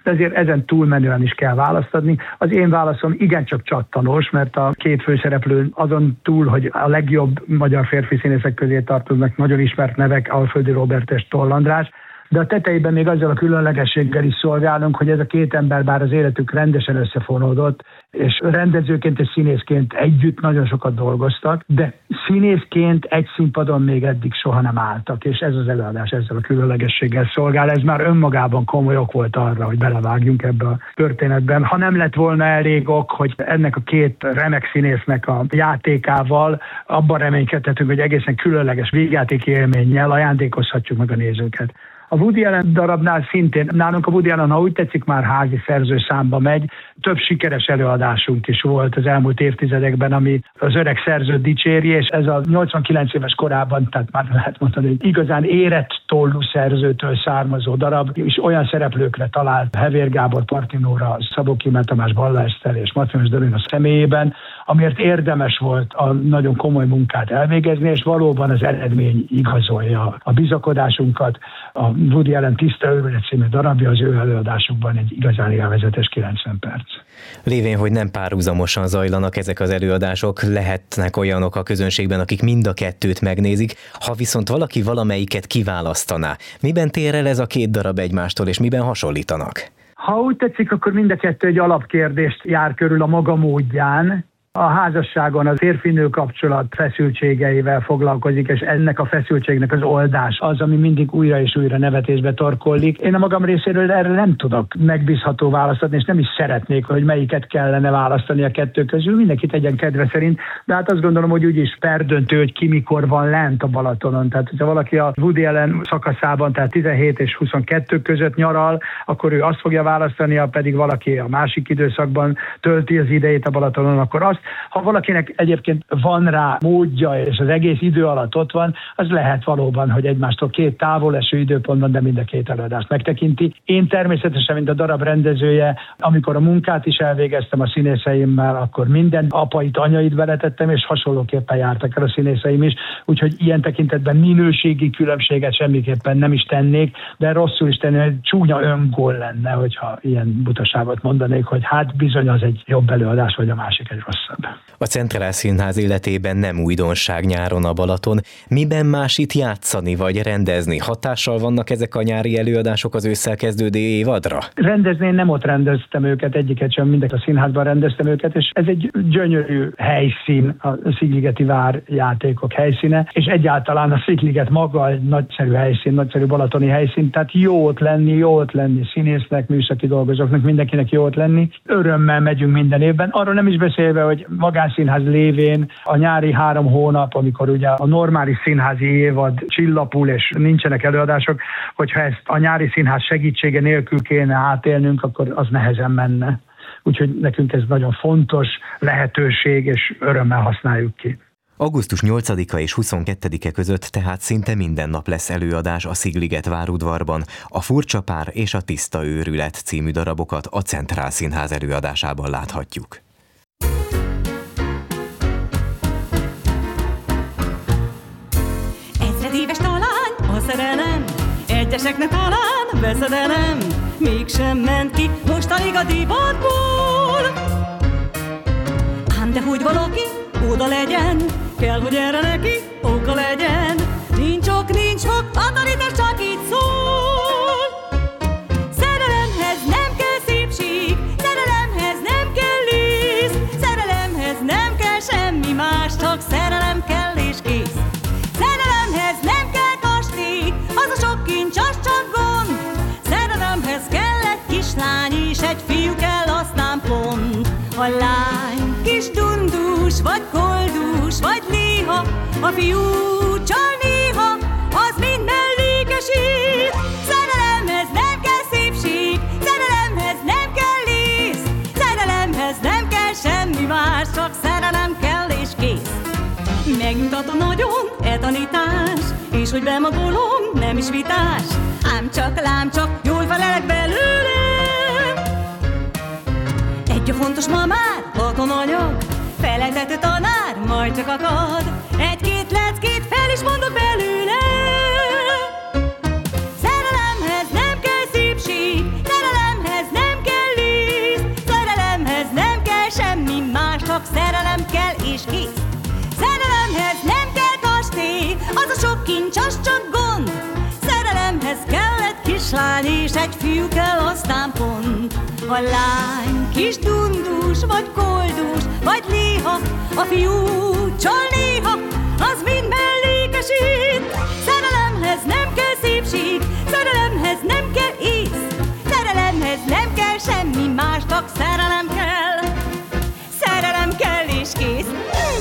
ezért ezen túlmenően is kell választ adni. Az én válaszom igencsak csattanos, mert a két főszereplő azon túl, hogy a legjobb magyar férfi színészek közé tartoznak nagyon ismert nevek, Alföldi Róbert és Toll András, de a tetejében még azzal a különlegességgel is szolgálunk, hogy ez a két ember bár az életük rendesen összefonódott, és rendezőként és színészként együtt nagyon sokat dolgoztak, de színészként egy színpadon még eddig soha nem álltak, és ez az előadás ezzel a különlegességgel szolgál. Ez már önmagában komoly ok volt arra, hogy belevágjunk ebbe a történetben. Ha nem lett volna elég ok, hogy ennek a két remek színésznek a játékával abban reménykedhetünk, hogy egészen különleges vígjátéki élménnyel ajándékozhatjuk meg a nézőket. A Woody Allen darabnál szintén, nálunk a Woody Allen, ha úgy tetszik, már házi szerzőszámba megy. Több sikeres előadásunk is volt az elmúlt évtizedekben, ami az öreg szerzőt dicséri, és ez a nyolcvankilenc éves korában, tehát már lehet mondani, hogy igazán érett tollú szerzőtől származó darab, és olyan szereplőkre talált Hevér Gábor, Partinóra, Szabó Kímel Tamás, Balla Eszter és Matryonos Dorina személyében, amiért érdemes volt a nagyon komoly munkát elvégezni, és valóban az eredmény igazolja a bizakodásunkat. A Woody Allen Tiszta Őrület című darabja az ő előadásukban egy igazán élvezetes kilencven perc. Lévén, hogy nem párhuzamosan zajlanak ezek az előadások, lehetnek olyanok a közönségben, akik mind a kettőt megnézik, ha viszont valaki valamelyiket kiválasztaná. Miben tér el ez a két darab egymástól, és miben hasonlítanak? Ha úgy tetszik, akkor mind a kettő egy alapkérdést jár körül a maga módján. A házasságon a férfi-nő kapcsolat feszültségeivel foglalkozik, és ennek a feszültségnek az oldás az, ami mindig újra és újra nevetésbe torkollik. Én a magam részéről erre nem tudok megbízható választ adni, és nem is szeretnék, hogy melyiket kellene választani a kettő közül. Mindenki tegyen kedve szerint, de hát azt gondolom, hogy úgyis perdöntő, hogy ki mikor van lent a Balatonon. Tehát, hogyha valaki a Woody Allen szakaszában, tehát tizenhét és huszonkettő között nyaral, akkor ő azt fogja választani, ha pedig valaki a másik időszakban tölti az idejét a Balatonon, akkor azt. Ha valakinek egyébként van rá módja, és az egész idő alatt ott van, az lehet valóban, hogy egymástól két távol eső időpontban, de mind a két előadást megtekinti. Én természetesen, mint a darab rendezője, amikor a munkát is elvégeztem a színészeimmel, akkor minden apait, anyait beletettem, és hasonlóképpen jártak el a színészeim is, úgyhogy ilyen tekintetben minőségi különbséget semmiképpen nem is tennék, de rosszul is tenni, hogy csúnya öngól lenne, hogyha ilyen butaságot mondanék, hogy hát bizony az egy jobb előadás, vagy a másik egy rosszabb. A Centrál Színház életében nem újdonság nyáron a Balaton. Miben más itt játszani vagy rendezni? Hatással vannak ezek a nyári előadások az ősszel kezdődő évadra? Rendezni én nem ott rendeztem őket, egyiket sem, mindegy a színházban rendeztem őket, és ez egy gyönyörű helyszín, a Szigligeti vár játékok helyszíne, és egyáltalán a Szigliget maga egy nagyszerű helyszín, nagyszerű balatoni helyszín, tehát jó ott lenni, jó ott lenni színésznek, műszaki dolgozóknak, mindenkinek jó ott lenni. Örömmel megyünk minden évben, arról nem is beszélve, hogy magánszínház lévén a nyári három hónap, amikor ugye a normális színházi évad csillapul és nincsenek előadások, hogyha ezt a nyári színház segítsége nélkül kéne átélnünk, akkor az nehezen menne. Úgyhogy nekünk ez nagyon fontos lehetőség, és örömmel használjuk ki. augusztus nyolcadika és huszonkettedike között tehát szinte minden nap lesz előadás a Szigliget várudvarban. A Furcsa pár és a Tiszta őrület című darabokat a Centrál Színház előadásában láthatjuk. Ezredéves talán a szerelem, egyeseknek talán veszedelem, mégsem ment ki mostanig a divatból. Ám de hogy valaki oda legyen, kell, hogy erre neki oka legyen. Nincs ok, nincs ok, a tanítás csak így szól. Szerelemhez nem kell szépség, szerelemhez nem kell ész, szerelemhez nem kell semmi más, csak szerelem kell és kész. Szerelemhez nem kell kastély, az a sok kincs, az csak gond. Szerelemhez kell egy kislány és egy fiú kell, aztán pont. A lány kis dundus, vagy koldus, vagy néha, a fiú csal néha, az mind mellékesít. Szerelemhez nem kell szépség, szerelemhez nem kell ész, szerelemhez nem kell semmi más, csak szerelem kell és kész. Megmutatom nagyon e tanítás, és hogy bemagolom, nem is vitás. Ám csak, lám csak, jól felelek belőle. Egy a fontos ma már, hatonanyag, feletető tanár, majd csak akad. Egy-két leckét fel is mondok belőle. Szerelemhez nem kell szépség, szerelemhez nem A lány kis dundus, vagy koldus, vagy léha, a fiú csal néha, az mind mellékesít. Szerelemhez nem kell szépség, szerelemhez nem kell ész, szerelemhez nem kell semmi más, csak szerelem kell. Szerelem kell és kész.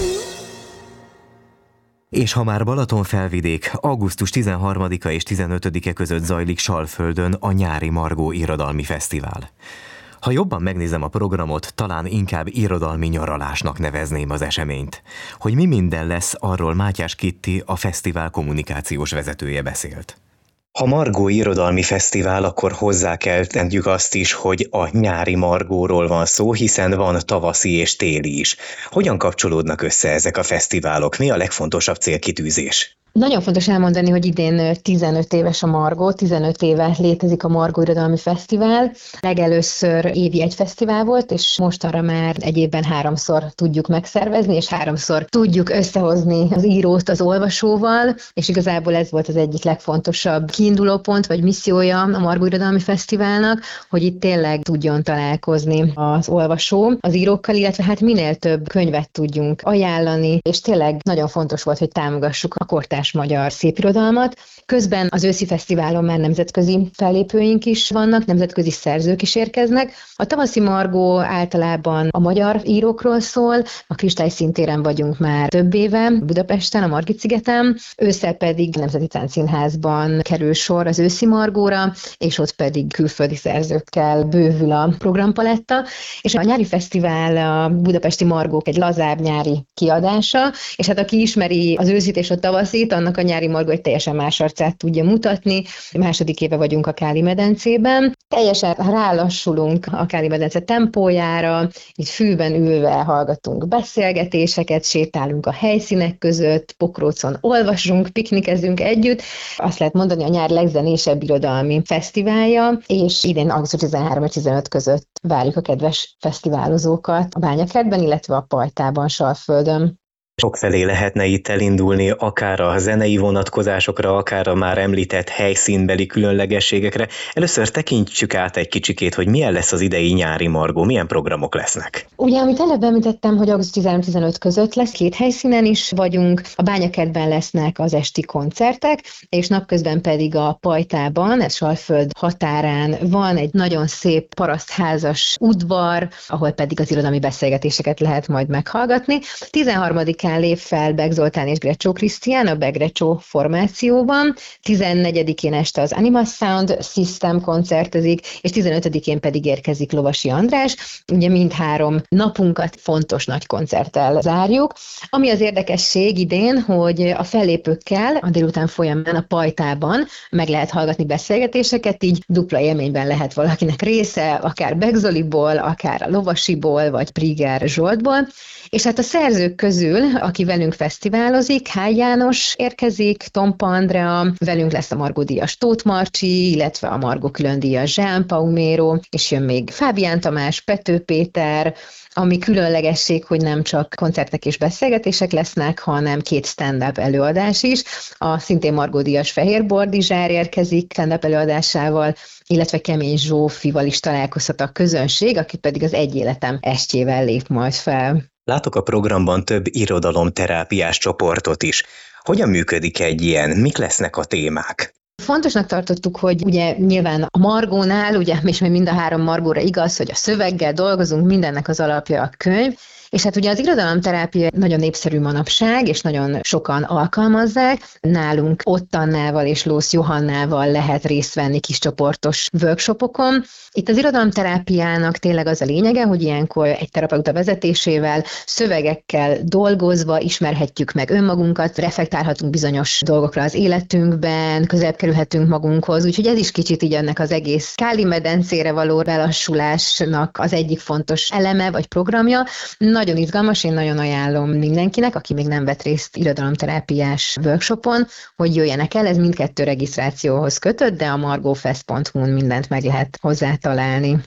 És ha már Balatonfelvidék, augusztus tizenharmadika és tizenötödike között zajlik Salföldön a Nyári Margó Irodalmi Fesztivál. Ha jobban megnézem a programot, talán inkább irodalmi nyaralásnak nevezném az eseményt. Hogy mi minden lesz, arról Mátyás Kitti, a fesztivál kommunikációs vezetője beszélt. Ha Margó Irodalmi Fesztivál, akkor hozzá kell tennünk azt is, hogy a Nyári Margóról van szó, hiszen van tavaszi és téli is. Hogyan kapcsolódnak össze ezek a fesztiválok? Mi a legfontosabb célkitűzés? Nagyon fontos elmondani, hogy idén tizenöt éves a Margó, tizenöt éve létezik a Margó Irodalmi Fesztivál. Legelőször évi egy fesztivál volt, és mostanra már egy évben háromszor tudjuk megszervezni, és háromszor tudjuk összehozni az írót az olvasóval, és igazából ez volt az egyik legfontosabb kiindulópont, vagy missziója a Margó Irodalmi Fesztiválnak, hogy itt tényleg tudjon találkozni az olvasó az írókkal, illetve hát minél több könyvet tudjunk ajánlani, és tényleg nagyon fontos volt, hogy támogassuk a kortárs magyar szépirodalmat. Közben az őszi fesztiválon már nemzetközi fellépőink is vannak, nemzetközi szerzők is érkeznek. A tavaszi Margó általában a magyar írókról szól, a Kristályszintéren vagyunk már több éve, Budapesten, a Margit-szigeten, ősszel pedig a Nemzeti Táncszínházban kerül sor az őszi Margóra, és ott pedig külföldi szerzőkkel bővül a programpaletta, és a nyári fesztivál a budapesti Margók egy lazább nyári kiadása, és hát aki ismeri az őszit és a tavaszit, annak a nyári Margó egy teljesen más arcát tudja mutatni. Második éve vagyunk a Káli-medencében. Teljesen rálassulunk a Káli-medence tempójára, itt fűben ülve hallgatunk beszélgetéseket, sétálunk a helyszínek között, Pokrócon olvasunk, piknikezünk együtt. Azt lehet mondani, a nyár legzenésebb irodalmi fesztiválja, és idén augusztus tizenharmadika és tizenötödike között várjuk a kedves fesztiválozókat a Bányakertben, illetve a Pajtában, Salföldön. Sokfelé lehetne itt elindulni, akár a zenei vonatkozásokra, akár a már említett helyszínbeli különlegességekre. Először tekintsük át egy kicsikét, hogy milyen lesz az idei Nyári Margó, milyen programok lesznek. Ugye, amit előbb említettem, hogy augusztus tizenharmadika tizenötödike között lesz, két helyszínen is vagyunk, a Bányakertben lesznek az esti koncertek, és napközben pedig a Pajtában, ez Salföld határán van egy nagyon szép parasztházas udvar, ahol pedig az irodalmi beszélgetéseket lehet majd meghallgatni. tizenharmadikán lép fel Beg Zoltán és Grecsó Krisztián a Beg Grecsó formációban, tizennegyedikén este az Animal Sound System koncertezik, és tizenötödikén pedig érkezik Lovasi András. Ugye mindhárom napunkat fontos nagy koncerttel zárjuk. Ami az érdekesség idén, hogy a fellépőkkel a délután folyamán a Pajtában meg lehet hallgatni beszélgetéseket, így dupla élményben lehet valakinek része, akár Beg Zoliból, akár a Lovasiból, vagy Priger Zsoltból. És hát a szerzők közül, aki velünk fesztiválozik, Hály János érkezik, Tompa Andrea, velünk lesz a Margó díjas Tóth Marcsi, illetve a Margó külön díjas Jean Paumero, és jön még Fábián Tamás, Pető Péter, ami különlegesség, hogy nem csak koncertek és beszélgetések lesznek, hanem két stand-up előadás is. A szintén Margó díjas Fehér Bordizsár érkezik stand-up előadásával, illetve Kemény Zsófival is találkozhat a közönség, aki pedig az Egy életem estjével lép majd fel. Látok a programban több irodalomterápiás csoportot is. Hogyan működik egy ilyen? Mik lesznek a témák? Fontosnak tartottuk, hogy ugye nyilván a Margónál, ugye, és mind a három Margóra igaz, hogy a szöveggel dolgozunk, mindennek az alapja a könyv, és hát ugye az irodalomterápia nagyon népszerű manapság, és nagyon sokan alkalmazzák. Nálunk Ott Annával és Lósz Johannával lehet részt venni kis csoportos workshopokon. Itt az irodalomterápiának tényleg az a lényege, hogy ilyenkor egy terapeuta vezetésével, szövegekkel dolgozva ismerhetjük meg önmagunkat, reflektálhatunk bizonyos dolgokra az életünkben, közelebb kerülhetünk magunkhoz, úgyhogy ez is kicsit így ennek az egész Káli-medencére való belassulásnak az egyik fontos eleme vagy programja. Nagyon izgalmas, én nagyon ajánlom mindenkinek, aki még nem vett részt irodalomterápiás workshopon, hogy jöjjenek el, ez mindkettő regisztrációhoz kötött, de a margófest pont hu-n mindent meg lehet hozzá találni.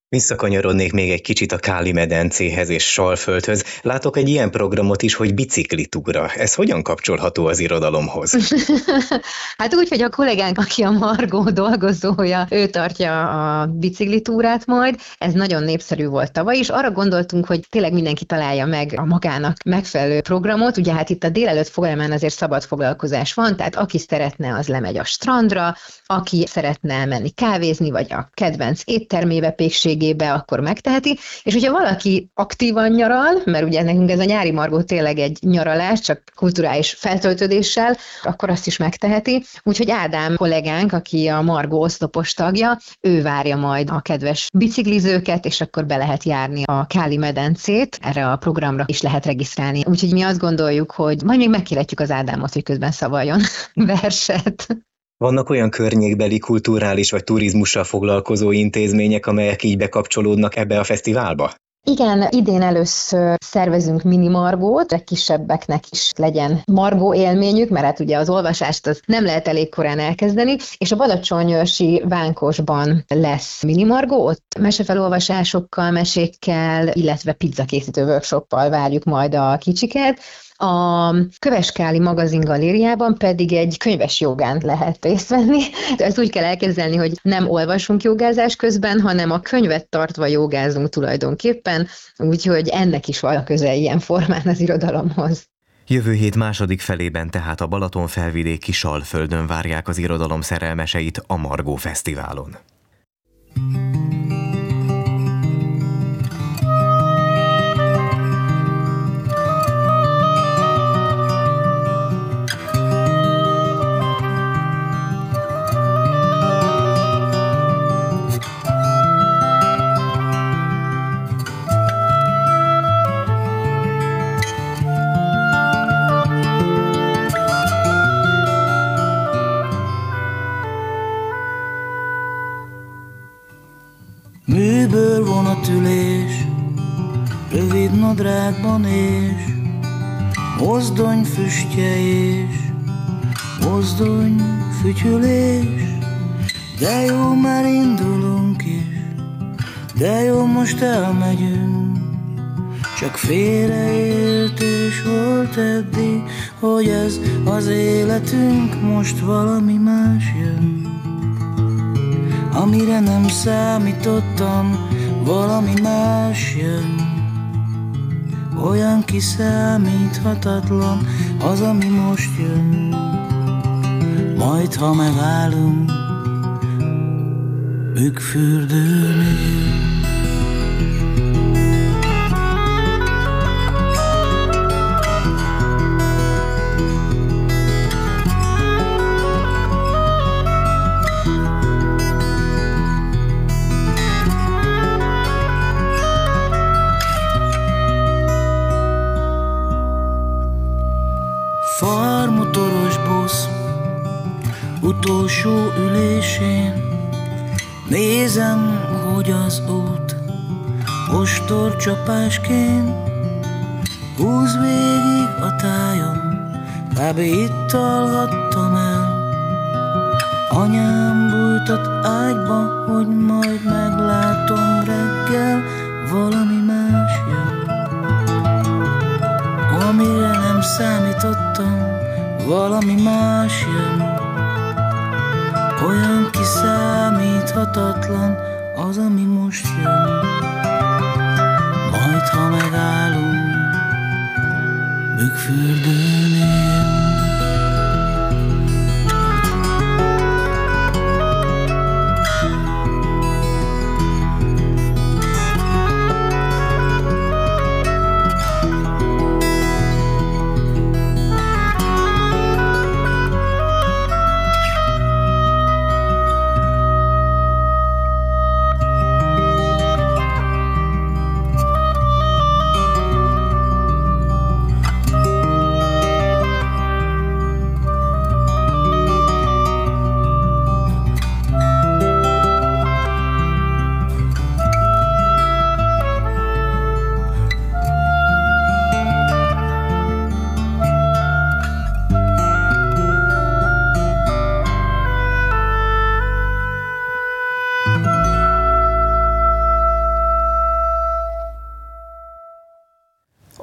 Visszakanyarodnék még egy kicsit a Káli-medencéhez és Salföldhöz. Látok egy ilyen programot is, hogy biciklitúra. Ez hogyan kapcsolható az irodalomhoz? Hát úgy, hogy a kollégánk, aki a Margó dolgozója, ő tartja a biciklitúrát majd. Ez nagyon népszerű volt tavaly is. Arra gondoltunk, hogy tényleg mindenki találja meg a magának megfelelő programot. Ugye hát itt a délelőtt folyamán azért szabad foglalkozás van, tehát aki szeretne, az lemegy a strandra, aki szeretne elmenni kávézni, vagy a kedvenc éttermébe, pékségébe, akkor megteheti. És hogyha valaki aktívan nyaral, mert ugye nekünk ez a nyári Margó tényleg egy nyaralás, csak kulturális feltöltődéssel, akkor azt is megteheti. Úgyhogy Ádám kollégánk, aki a Margó oszlopos tagja, ő várja majd a kedves biciklizőket, és akkor be lehet járni a Káli-medencét, erre a programra is lehet regisztrálni. Úgyhogy mi azt gondoljuk, hogy majd még megkérhetjük az Ádámot, hogy közben szavaljon verset. Vannak olyan környékbeli kulturális vagy turizmussal foglalkozó intézmények, amelyek így bekapcsolódnak ebbe a fesztiválba? Igen, idén először szervezünk mini Margót, de kisebbeknek is legyen Margó élményük, mert hát ugye az olvasást az nem lehet elég korán elkezdeni, és a Badacsonyőrsi Vánkosban lesz mini Margó, ott mesefelolvasásokkal, mesékkel, illetve pizzakészítő workshoppal várjuk majd a kicsiket. A Köveskáli Magazin Galériában pedig egy könyves jogán lehet részt venni. Ezt úgy kell elképzelni, hogy nem olvasunk jogázás közben, hanem a könyvet tartva jogázunk tulajdonképpen, úgyhogy ennek is van a köze ilyen formán az irodalomhoz. Jövő hét második felében tehát a Balatonfelvidéki Salföldön várják az irodalom szerelmeseit a Margó Fesztiválon. Műből vonatülés, rövid nadrágban és mozdony füstje és mozdony fütyülés. De jó, már indulunk is, de jó, most elmegyünk. Csak félreértés volt eddig, hogy ez az életünk, most valami más jön. Amire nem számítottam, valami más jön. Olyan kiszámíthatatlan az, ami most jön. Majd ha megállunk Bükkfürdőnél. Farmotoros busz utolsó ülésén nézem, hogy az út ostorcsapásként húz végig a tájon. Kb. itt alhattam el. Anyám bújtat ágyba, hogy majd meglátom reggel, valami más jön. Amire nem számítottam, valami más jön. Olyan kiszámíthatatlan az, ami most jön. Majd ha megállunk Bükkfürdőnél.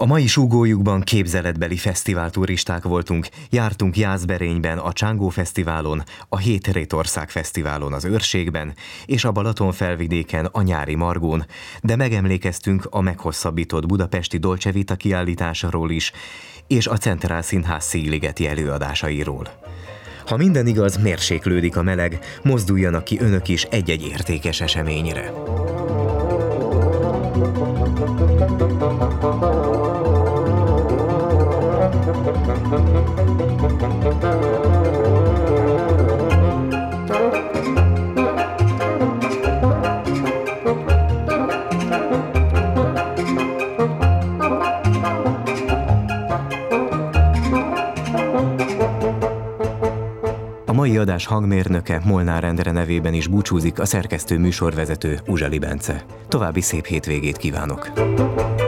A mai súgójukban képzeletbeli fesztiválturisták voltunk, jártunk Jászberényben a Csángó Fesztiválon, a Hét Rétország Fesztiválon az Őrségben, és a Balatonfelvidéken a Nyári Margón, de megemlékeztünk a meghosszabbított budapesti Dolce Vita kiállításról is, és a Centrál Színház szigligeti előadásairól. Ha minden igaz, mérséklődik a meleg, mozduljanak ki önök is egy-egy értékes eseményre. A mai adás hangmérnöke Molnár Endre nevében is búcsúzik a szerkesztő műsorvezető Uzsali Bence. További szép hétvégét kívánok!